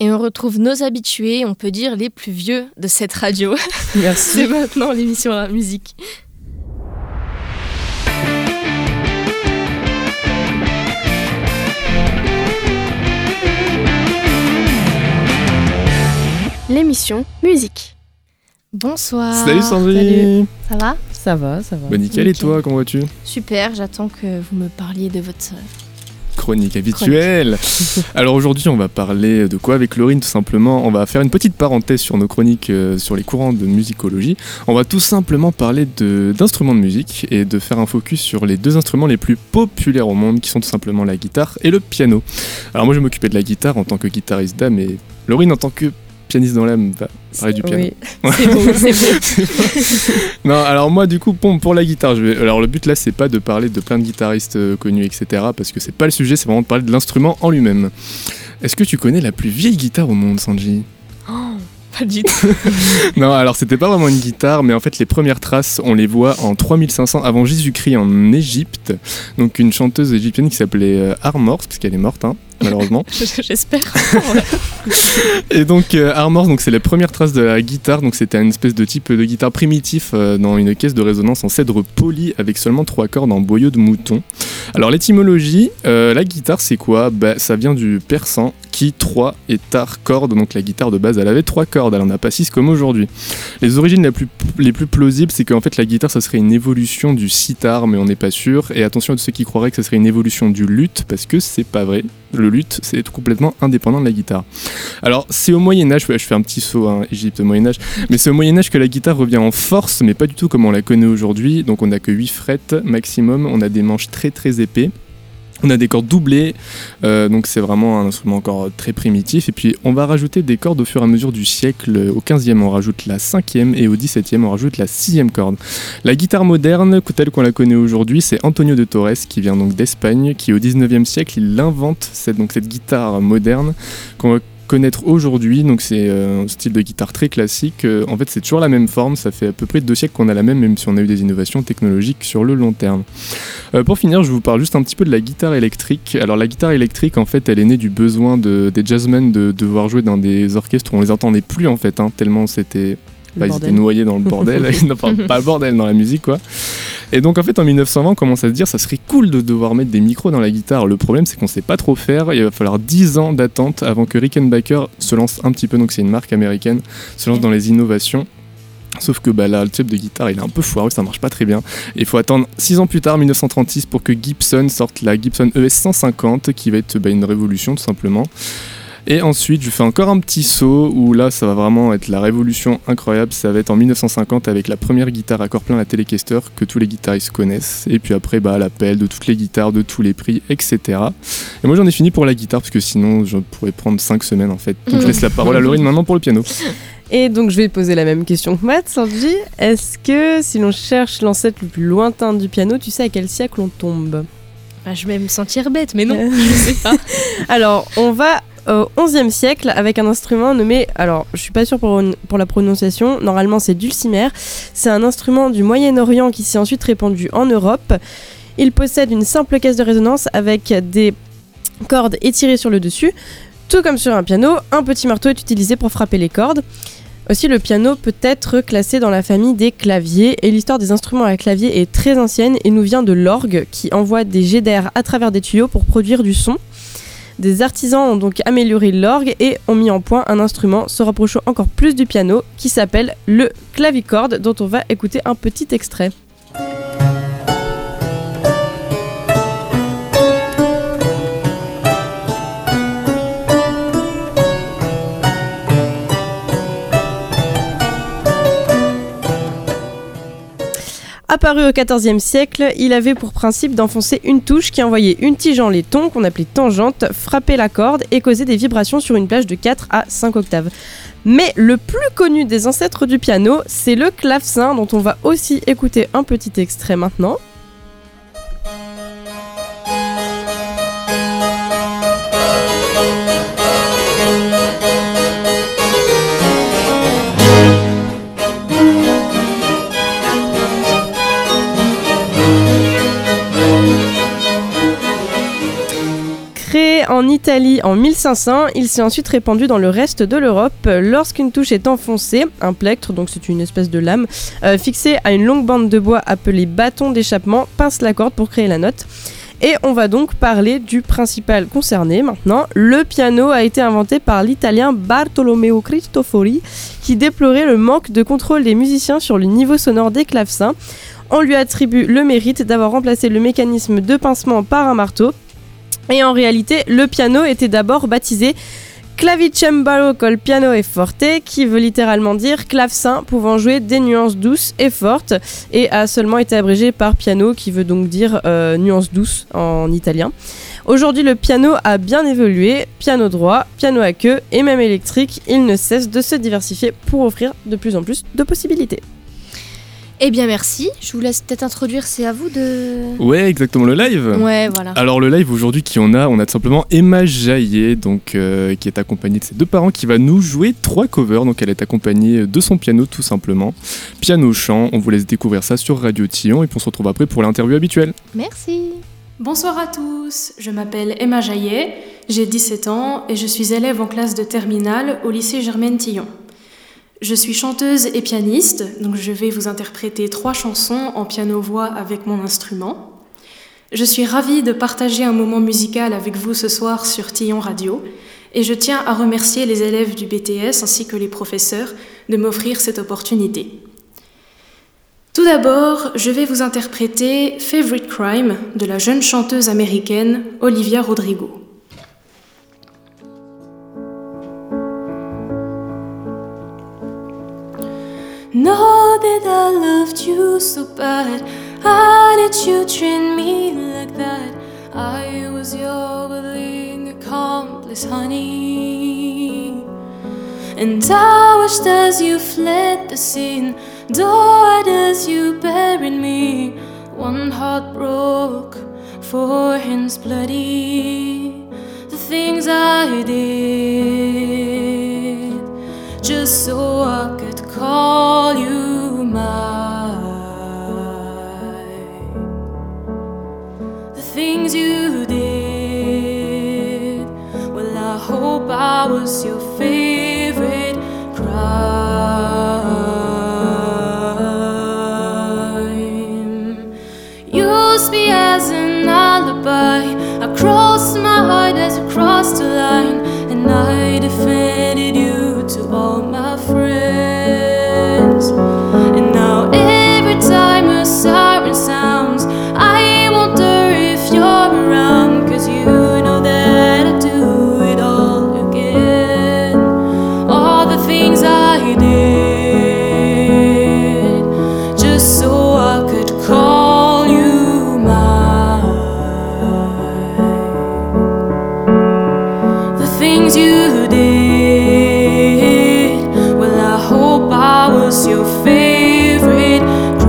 Et on retrouve nos habitués, on peut dire les plus vieux de cette radio. Merci. C'est maintenant l'émission La Musique. L'émission Musique. Bonsoir. Salut Sandrine. Salut. Ça va ? Ça va, ça va. Bah nickel, et toi, comment vas-tu ? Super, j'attends que vous me parliez de votre chronique habituelle. Alors aujourd'hui, on va parler de quoi avec Laurine, tout simplement. On va faire une petite parenthèse sur nos chroniques euh, sur les courants de musicologie. On va tout simplement parler de, d'instruments de musique et de faire un focus sur les deux instruments les plus populaires au monde, qui sont tout simplement la guitare et le piano. Alors moi, je vais m'occuper de la guitare en tant que guitariste d'âme, et Laurine en tant que pianiste dans l'âme va parler du piano. Oui, c'est beau, c'est beau. Non, alors moi du coup, bon, pour la guitare, je vais... alors le but là, c'est pas de parler de plein de guitaristes euh, connus, et cetera, parce que c'est pas le sujet, c'est vraiment de parler de l'instrument en lui-même. Est-ce que tu connais la plus vieille guitare au monde, Sanji ? Oh, pas du tout. Non, alors c'était pas vraiment une guitare, mais en fait les premières traces, on les voit en trois mille cinq cents avant Jésus-Christ en Égypte. Donc une chanteuse égyptienne qui s'appelait euh, Armors, parce qu'elle est morte, hein. Malheureusement. J'espère. Et donc euh, Armors, donc c'est les premières traces de la guitare. Donc c'était une espèce de type de guitare primitif euh, dans une caisse de résonance en cèdre poli avec seulement trois cordes en boyau de mouton. Alors l'étymologie, euh, la guitare c'est quoi ? Bah, ça vient du persan qui trois et tar cordes. Donc la guitare de base elle avait trois cordes, elle en a pas six comme aujourd'hui. Les origines les plus, les plus plausibles, c'est qu'en fait la guitare ça serait une évolution du sitar, mais on n'est pas sûr. Et attention à ceux qui croiraient que ça serait une évolution du luth, parce que c'est pas vrai. Le luth, c'est complètement indépendant de la guitare. Alors, c'est au Moyen-Âge, ouais, je fais un petit saut, hein, Égypte, Moyen-Âge, mais c'est au Moyen-Âge que la guitare revient en force, mais pas du tout comme on la connaît aujourd'hui. Donc, on n'a que huit frettes maximum, on a des manches très très épais. On a des cordes doublées, euh, donc c'est vraiment un instrument encore très primitif. Et puis on va rajouter des cordes au fur et à mesure du siècle. Au quinzième, on rajoute la cinquième et au dix-septième, on rajoute la sixième corde. La guitare moderne, telle qu'on la connaît aujourd'hui, c'est Antonio de Torres, qui vient donc d'Espagne, qui au dix-neuvième siècle, il invente cette, donc cette guitare moderne qu'on va connaître aujourd'hui. Donc c'est euh, un style de guitare très classique. Euh, en fait, c'est toujours la même forme. Ça fait à peu près deux siècles qu'on a la même, même si on a eu des innovations technologiques sur le long terme. Euh, pour finir, je vous parle juste un petit peu de la guitare électrique. Alors la guitare électrique, en fait, elle est née du besoin de, des jazzmen de devoir jouer dans des orchestres où on les entendait plus, en fait, hein, tellement c'était... Bah, ils étaient noyés dans le bordel, non, pas, pas le bordel, dans la musique, quoi. Et donc en fait en dix-neuf cent vingt, on commence à se dire ça serait cool de devoir mettre des micros dans la guitare. Le problème c'est qu'on sait pas trop faire, il va falloir dix ans d'attente avant que Rickenbacker se lance un petit peu, donc c'est une marque américaine, se lance dans les innovations. Sauf que bah, là, le type de guitare il est un peu foireux, ça marche pas très bien. Et il faut attendre six ans plus tard, dix-neuf cent trente-six, pour que Gibson sorte la Gibson E S cent cinquante, qui va être bah, une révolution tout simplement. Et ensuite, je fais encore un petit saut où là, ça va vraiment être la révolution incroyable. Ça va être en dix-neuf cent cinquante avec la première guitare à corps plein, la Telecaster, que tous les guitaristes connaissent. Et puis après, bah, l'appel de toutes les guitares, de tous les prix, et cetera. Et moi, j'en ai fini pour la guitare parce que sinon, je pourrais prendre cinq semaines en fait. Donc, je laisse la parole à Laurine maintenant pour le piano. Et donc, je vais poser la même question que Matt, Sanji. Est-ce que si l'on cherche l'ancêtre le plus lointain du piano, tu sais à quel siècle on tombe ? Bah, je vais me sentir bête, mais non, je sais pas. Alors, on va au onzième siècle avec un instrument nommé, alors je suis pas sûre pour, pour la prononciation, normalement c'est dulcimer. C'est un instrument du Moyen-Orient qui s'est ensuite répandu en Europe. Il possède une simple caisse de résonance avec des cordes étirées sur le dessus. Tout comme sur un piano, un petit marteau est utilisé pour frapper les cordes. Aussi, le piano peut être classé dans la famille des claviers, et l'histoire des instruments à clavier est très ancienne et nous vient de l'orgue qui envoie des jets d'air à travers des tuyaux pour produire du son. Des artisans ont donc amélioré l'orgue et ont mis en point un instrument se rapprochant encore plus du piano qui s'appelle le clavicorde, dont on va écouter un petit extrait. Apparu au quatorzième siècle, il avait pour principe d'enfoncer une touche qui envoyait une tige en laiton, qu'on appelait tangente, frapper la corde et causer des vibrations sur une plage de quatre à cinq octaves. Mais le plus connu des ancêtres du piano, c'est le clavecin, dont on va aussi écouter un petit extrait maintenant. En en Italie en mille cinq cents, il s'est ensuite répandu dans le reste de l'Europe lorsqu'une touche est enfoncée, un plectre, donc c'est une espèce de lame, euh, fixée à une longue bande de bois appelée bâton d'échappement, pince la corde pour créer la note. Et on va donc parler du principal concerné maintenant. Le piano a été inventé par l'italien Bartolomeo Cristofori, qui déplorait le manque de contrôle des musiciens sur le niveau sonore des clavecins. On lui attribue le mérite d'avoir remplacé le mécanisme de pincement par un marteau. Et en réalité, le piano était d'abord baptisé clavicembalo col piano e forte, qui veut littéralement dire clavecin pouvant jouer des nuances douces et fortes, et a seulement été abrégé par piano, qui veut donc dire euh, nuances douces en italien. Aujourd'hui, le piano a bien évolué, piano droit, piano à queue et même électrique, il ne cesse de se diversifier pour offrir de plus en plus de possibilités. Eh bien merci, je vous laisse peut-être introduire, c'est à vous de... Ouais, exactement, le live. Ouais, voilà. Alors le live aujourd'hui qui on a, on a tout simplement Emma Jaillet, donc, euh, qui est accompagnée de ses deux parents, qui va nous jouer trois covers. Donc elle est accompagnée de son piano tout simplement. Piano-chant, on vous laisse découvrir ça sur Radio Tillon et puis on se retrouve après pour l'interview habituelle. Merci. Bonsoir à tous, je m'appelle Emma Jaillet, j'ai dix-sept ans et je suis élève en classe de terminale au lycée Germaine Tillon. Je suis chanteuse et pianiste, donc je vais vous interpréter trois chansons en piano-voix avec mon instrument. Je suis ravie de partager un moment musical avec vous ce soir sur Tillon Radio et je tiens à remercier les élèves du B T S ainsi que les professeurs de m'offrir cette opportunité. Tout d'abord, je vais vous interpréter Favorite Crime de la jeune chanteuse américaine Olivia Rodrigo. Know that I loved you so bad. How did you treat me like that? I was your willing accomplice, honey. And I watched as you fled the scene, adored as you buried me. One heart broke, four hands bloody. The things I did just so I could call you mine. The things you did, well, I hope I was your favorite crime. Used me as an alibi, I crossed my heart as I crossed the line, and I defended you to all my friends. And now every time a siren sounds, I wonder if you're around, 'cause you know that I do it all again. All the things I did just so I could call you mine. The things you did, well, I hope I was your favorite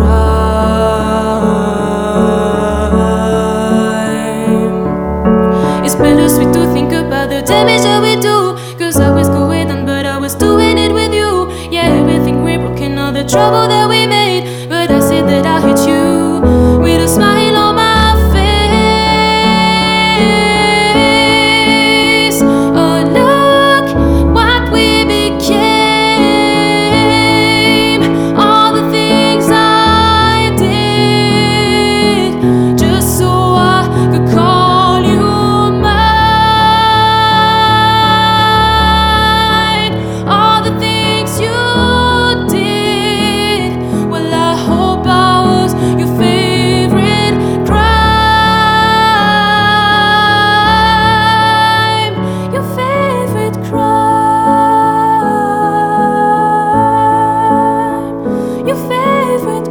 crime. It's bittersweet to think about the damage that we do, 'cause I was going on, but I was doing it with you. Yeah, everything we broke and all the trouble that we made, but I said that I hit you with a smile on my face. Oh, look what we became. All the things I did just so I could call you mine. All the things you did, well, I hope I was your favorite crime. Your favorite crime. Your favorite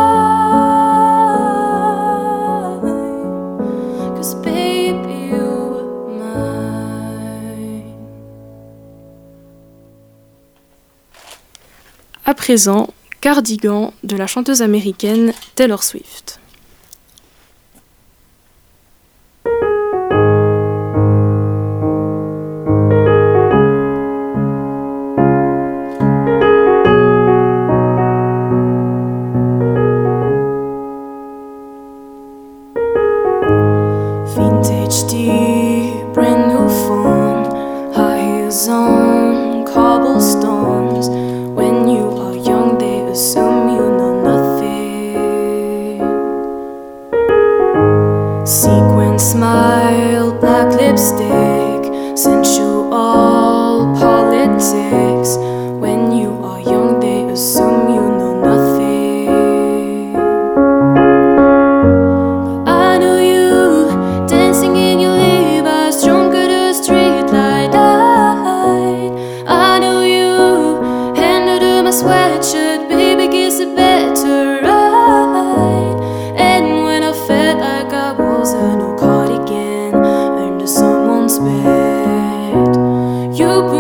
crime. 'Cause baby, you were mine. À présent, Cardigan de la chanteuse américaine Taylor Swift. Vintage tea, brand new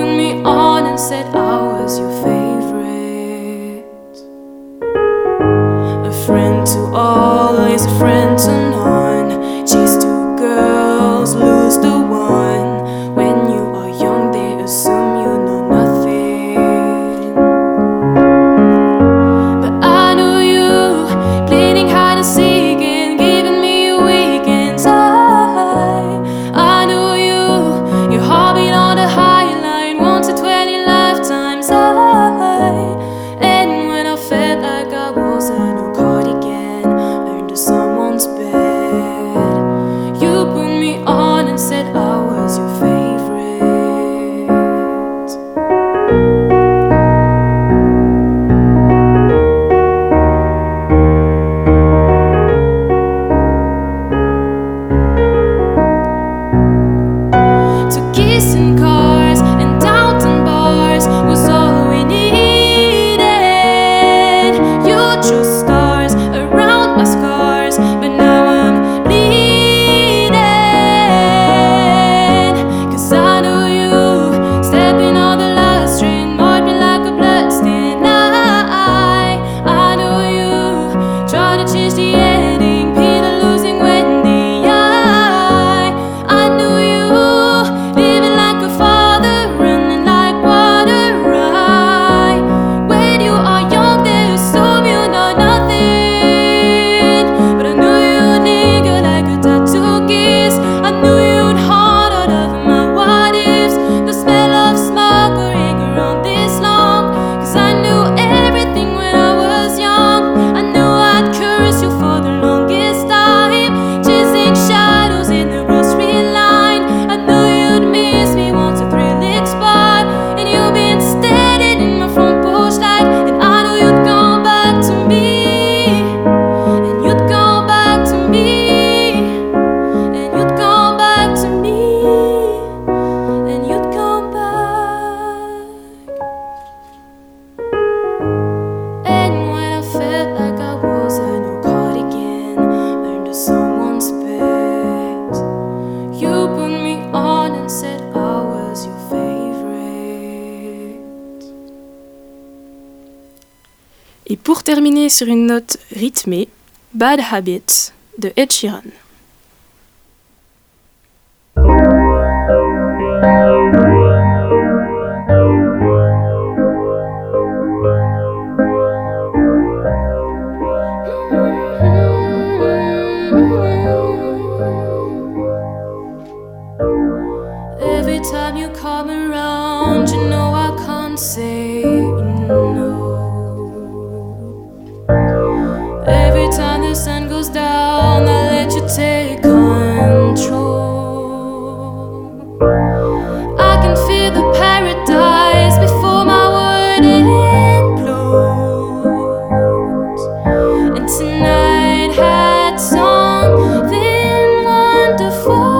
put me on and said I was your favorite. A friend to all is a friend to none. Chase two girls, lose the one. When you are young, they assume you know nothing. But I knew you, playing hide and seek and giving me a weekend's high. I knew you, your heart beat on the high line, once or twenty lifetimes high. And when I felt like I was a new cardigan under someone's bed, you put me on and said I was your favorite. To kiss in cars and downtown bars was all we needed. You drew stars around my scars, but now I'm bleeding. Cause I knew you, stepping on the last string, marked me like a bloodstained eye. I knew you, tried to change the ending, Peter losing Wendy. I, I knew you, living like a father, running like water. I, when you are young, they assume you know nothing. But I knew you'd linger like a tattoo kiss. I knew you'd haunt all of my what ifs. The smell of smoke will hang around this long. Cause I knew everything when I was young. I knew I'd curse you for the longest time, chasing shadows in the grocery line. I knew you'd miss me once a thrilling spot, and you'd been standing in my front porch light. And I knew you'd come back to me, and you'd come back to me, and you'd come back to me, and you'd come back. And when I felt like I was a new cardigan under someone's bed, you put me on and said I was your favorite. Et pour terminer sur une note rythmée, Bad Habits de Ed Sheeran. Every time you come around, you know I can't say no. Every time the sun goes down, I let you take control. I can feel the paradise before my word implodes. And tonight had something wonderful.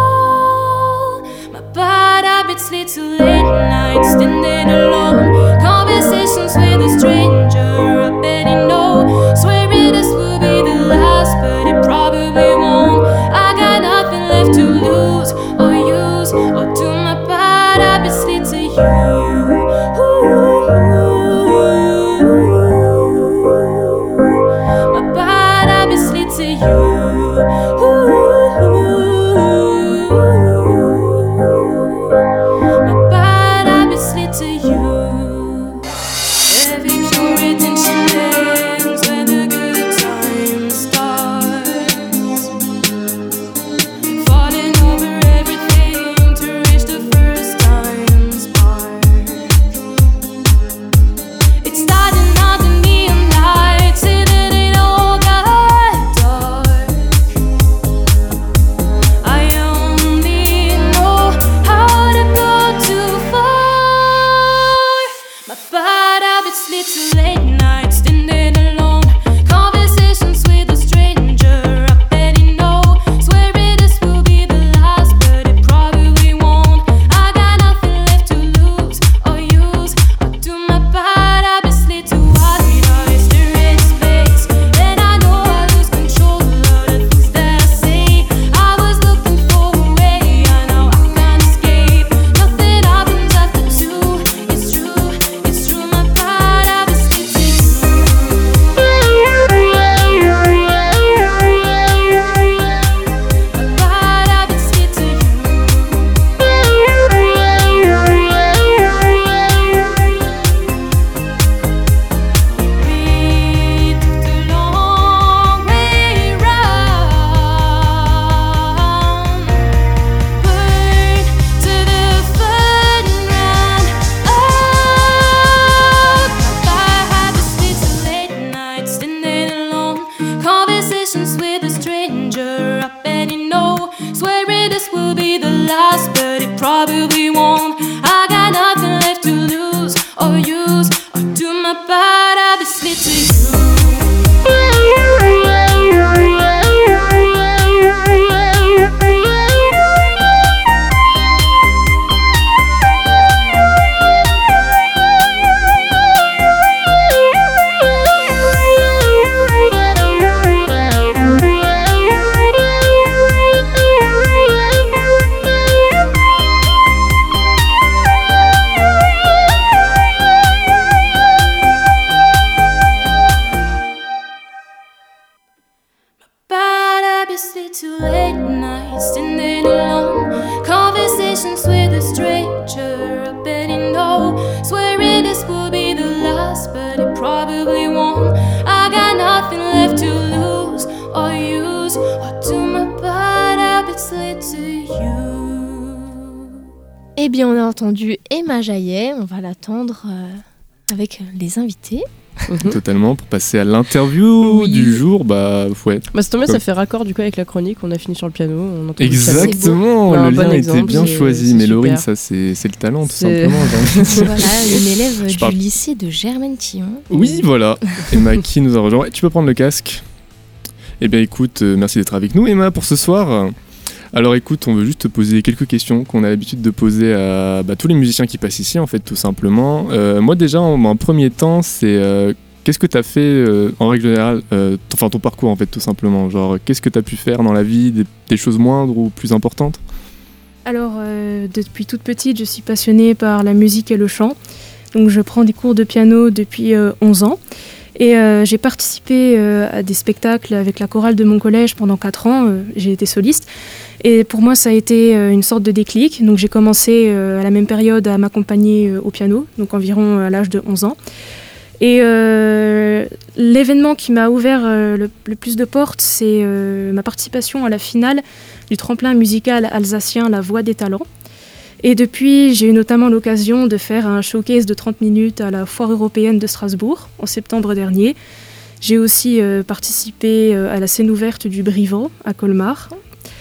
My bad habits lead to late nights, standing alone, conversations with a stranger. I bet you know, swearing this will be the last, but it probably won't. I got nothing left to lose or use, or do my bad habits lead to you? My bad habits lead to you. My bad habits lead to you. Every pure redemption ends when the good times start. Falling over everything to reach the first time spark. It started under neon lights, and then it all got dark. I only know how to go too far. My bad habits lead to late nights, standing alone, conversations with a stranger. I bet you know, swearing this will be the last, but it probably won't. I got nothing left to lose or use, or do my bad habits lead to white eyes, staring into space? Then I know I lose control of the things that I say. I was looking for a way, I know I can't escape. Nothing happens after Swearing this will be the last, but it probably won't. I got nothing left to lose or use, or do my bad habits lead to you? Eh bien, on a entendu Emma Jaillet, on va l'attendre euh, avec les invités. Totalement, pour passer à l'interview Oui. du jour, bah ouais. Bah, c'est tombé, Comme- ça fait raccord du coup avec la chronique. On a fini sur le piano. On entend Exactement, Bah, un le bon lien exemple, était bien c'est- choisi. c'est Mais Laurine, super. ça c'est c'est le talent tout C'est- simplement. genre. Voilà, une élève Je du parle- lycée de Germaine-Tillon. Oui, voilà. Emma qui nous a rejoint. Ouais, tu peux prendre le casque. Eh bien écoute, euh, merci d'être avec nous Emma pour ce soir. Alors écoute, on veut juste te poser quelques questions qu'on a l'habitude de poser à bah, tous les musiciens qui passent ici en fait tout simplement. Euh, moi déjà en, en premier temps c'est euh, qu'est-ce que tu as fait euh, en règle générale, euh, t- enfin ton parcours en fait tout simplement. Genre qu'est-ce que tu as pu faire dans la vie, des, des choses moindres ou plus importantes? Alors, euh, depuis toute petite, je suis passionnée par la musique et le chant. Donc, je prends des cours de piano depuis euh, onze ans. Et euh, j'ai participé euh, à des spectacles avec la chorale de mon collège pendant quatre ans. Euh, j'ai été soliste. Et pour moi, ça a été euh, une sorte de déclic. Donc, j'ai commencé euh, à la même période à m'accompagner euh, au piano, donc environ à l'âge de onze ans. Et euh, l'événement qui m'a ouvert euh, le, le plus de portes, c'est euh, ma participation à la finale du tremplin musical alsacien La Voix des Talents. Et depuis, j'ai eu notamment l'occasion de faire un showcase de trente minutes à la Foire européenne de Strasbourg en septembre dernier. J'ai aussi euh, participé euh, à la scène ouverte du Brivant à Colmar.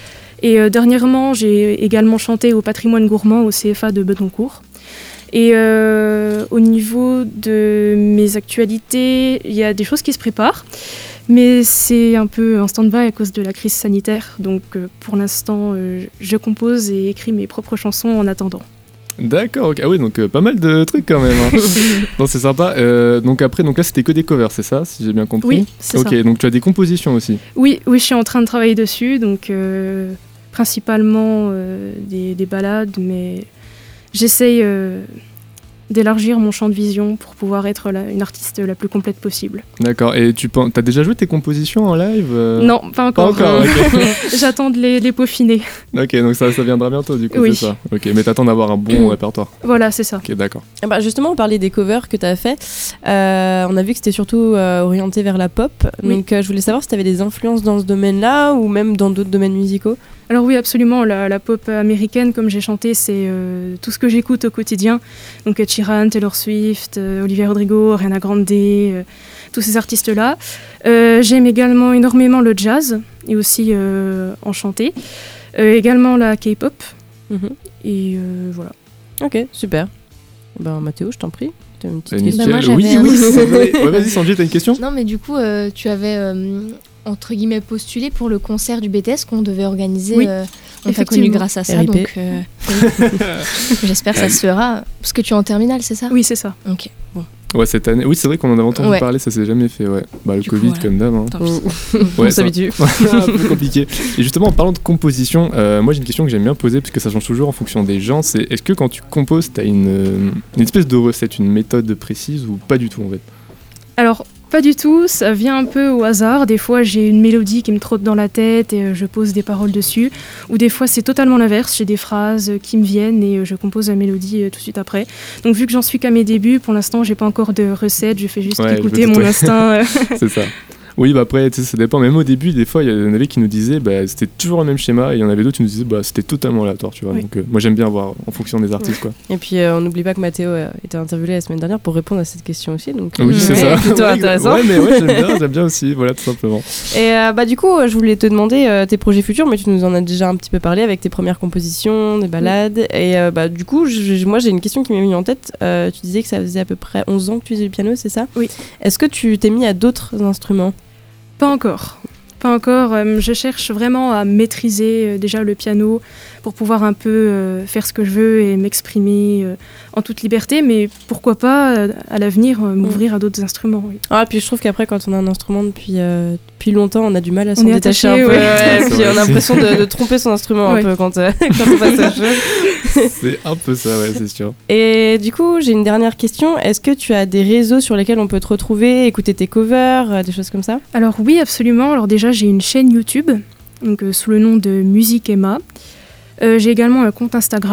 Et euh, dernièrement, j'ai également chanté au patrimoine gourmand au C F A de Bedoncourt. Et euh, au niveau de mes actualités, il y a des choses qui se préparent, mais c'est un peu en stand-by à cause de la crise sanitaire. Donc euh, pour l'instant, euh, je compose et écris mes propres chansons en attendant. D'accord, ok. Ah oui, donc euh, pas mal de trucs quand même. Hein. Non, c'est sympa. Euh, donc après, donc là c'était que des covers, c'est ça, si j'ai bien compris? Oui, c'est Ok, ça. donc tu as des compositions aussi. Oui, oui, je suis en train de travailler dessus, donc euh, principalement euh, des, des ballades, mais j'essaye euh, d'élargir mon champ de vision pour pouvoir être la- une artiste la plus complète possible. D'accord, et tu pen- t'as déjà joué tes compositions en live euh Non, pas encore. Pas encore, ok. J'attends de les, les peaufiner. Ok, donc ça, ça viendra bientôt du coup, Oui. c'est ça. Ok, mais t'attends d'avoir un bon répertoire. Voilà, c'est ça. Ok, d'accord. Ah bah justement, on parlait des covers que tu as fait. Euh, on a vu que c'était surtout euh, orienté vers la pop. Oui. Donc euh, je voulais savoir si tu avais des influences dans ce domaine-là ou même dans d'autres domaines musicaux. Alors oui, absolument. La, la pop américaine, comme j'ai chanté, c'est euh, tout ce que j'écoute au quotidien. Donc Ed Sheeran, Taylor Swift, euh, Olivia Rodrigo, Ariana Grande, euh, tous ces artistes-là. Euh, j'aime également énormément le jazz et aussi euh, en chanter. Euh, également la K-pop. Mhm. Et euh, voilà. Ok, super. Ben Mathéo, je t'en prie. T'as une petite Bah, question. nickel. moi, j'avais oui, un- oui, c'est vrai. Ouais, vas-y, Sanjay, t'as une question? Non, mais du coup, euh, tu avais, euh, entre guillemets, postulé pour le concert du B T S qu'on devait organiser. Oui, euh, on t'a connu effectivement. grâce à ça, R I P. donc euh, j'espère que ça se fera. Parce que tu es en terminale, c'est ça? Oui, c'est ça. Ok, bon. Ouais, cette année. Oui, c'est vrai qu'on en avait entendu Ouais. parler, ça s'est jamais fait, ouais. Bah, le Du coup, Covid, voilà. comme d'hab. Hein. Tant pis. On Ouais, ça- s'habitue. un peu compliqué. Et justement, en parlant de composition, euh, moi j'ai une question que j'aime bien poser, parce que ça change toujours en fonction des gens. C'est est-ce que quand tu composes, t'as une, euh, une espèce de recette, une méthode précise ou pas du tout en fait? Alors, pas du tout, ça vient un peu au hasard. Des fois, j'ai une mélodie qui me trotte dans la tête et euh, je pose des paroles dessus. Ou des fois, c'est totalement l'inverse. J'ai des phrases euh, qui me viennent et euh, je compose la mélodie euh, tout de suite après. Donc, vu que j'en suis qu'à mes débuts, pour l'instant, j'ai pas encore de recette. Je fais juste Ouais, je écouter me mon doute, ouais. instinct. euh. C'est ça. Oui, bah après, tu sais, ça dépend. Même au début, des fois, il y en avait qui nous disaient bah, c'était toujours le même schéma, et il y en avait d'autres qui nous disaient bah, c'était totalement aléatoire, tu vois. Oui. Donc, euh, moi j'aime bien voir en fonction des artistes, quoi. Et puis euh, on n'oublie pas que Mathéo a été interviewé la semaine dernière pour répondre à cette question aussi. Donc Oui, euh, c'est ouais, ça. plutôt Ouais, intéressant. Ouais, mais ouais, j'aime bien, j'aime bien aussi, voilà, tout simplement. Et euh, bah du coup, euh, je voulais te demander euh, tes projets futurs, mais tu nous en as déjà un petit peu parlé avec tes premières compositions, des ballades. Et euh, bah du coup, je- je- moi j'ai une question qui m'est venue en tête. Euh, tu disais que ça faisait à peu près onze ans que tu faisais du piano, c'est ça? Oui. Est-ce que tu t'es mis à d'autres instruments? Pas encore. Pas encore. Euh, je cherche vraiment à maîtriser euh, déjà le piano pour pouvoir un peu euh, faire ce que je veux et m'exprimer euh, en toute liberté. Mais pourquoi pas, euh, à l'avenir, euh, m'ouvrir à d'autres instruments. Oui. Ah, puis je trouve qu'après, quand on a un instrument depuis, euh, depuis longtemps, on a du mal à On s'en est détacher attaché, un peu. ouais. Ouais, C'est puis vrai, on a c'est- l'impression de, de tromper son instrument Ouais. un peu quand, euh, quand on passe à autre chose. C'est un peu ça, ouais, c'est sûr. Et du coup, j'ai une dernière question. Est-ce que tu as des réseaux sur lesquels on peut te retrouver, écouter tes covers, euh, des choses comme ça? Alors oui, absolument. Alors déjà, j'ai une chaîne YouTube donc, euh, sous le nom de Musique Emma. Euh, j'ai également un compte Instagram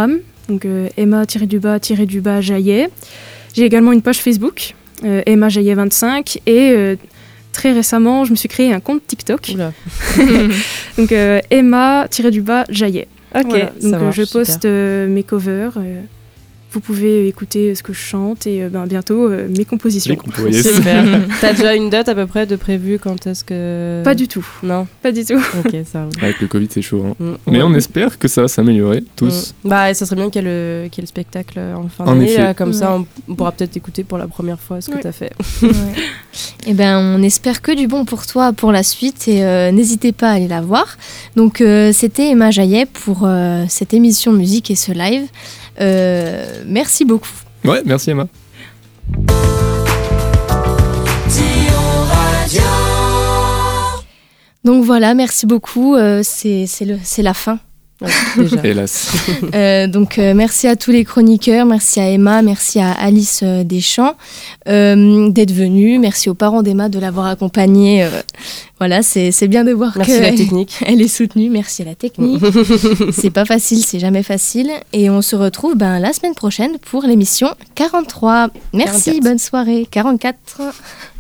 donc euh, Emma-du-bas-du-bas Jaillet. J'ai également une page Facebook, euh, Emma Jaillet vingt-cinq, et euh, très récemment, je me suis créé un compte TikTok. donc euh, Emma-du-bas Jaillet. Ok, voilà. Donc ça euh, marche, je super. poste euh, mes covers. euh, Vous pouvez écouter ce que je chante et euh, ben, bientôt euh, mes compositions. Les compos, yes. Super. T'as déjà une date à peu près de prévu quand est-ce que... Pas du tout. Non. Pas du tout. Ok, ça roule. Avec le Covid, c'est chaud. Hein. Mm. Mais Ouais. on espère que ça va s'améliorer, tous. Mm. Bah, ça serait bien qu'il y ait le, qu'il y ait le spectacle en fin En d'année. effet. euh, Comme Ouais. ça, on, on pourra peut-être écouter pour la première fois ce que Ouais. t'as fait. Eh ben, on espère que du bon pour toi pour la suite et euh, n'hésitez pas à aller la voir. Donc, euh, c'était Emma Jaillet pour euh, cette émission musique et ce live. Euh, merci beaucoup. Ouais, merci Emma. Donc voilà, merci beaucoup. Euh, c'est c'est le- c'est la fin. Ouais, déjà. Hélas. Euh, donc euh, merci à tous les chroniqueurs, merci à Emma, merci à Alice euh, Deschamps euh, d'être venue, merci aux parents d'Emma de l'avoir accompagnée. euh, voilà, c'est c'est bien de voir Merci que à la technique. elle est soutenue, merci à la technique. C'est pas facile, c'est jamais facile. Et on se retrouve ben, la semaine prochaine pour l'émission quarante-trois. Merci, quarante-quatre. bonne soirée. quarante-quatre.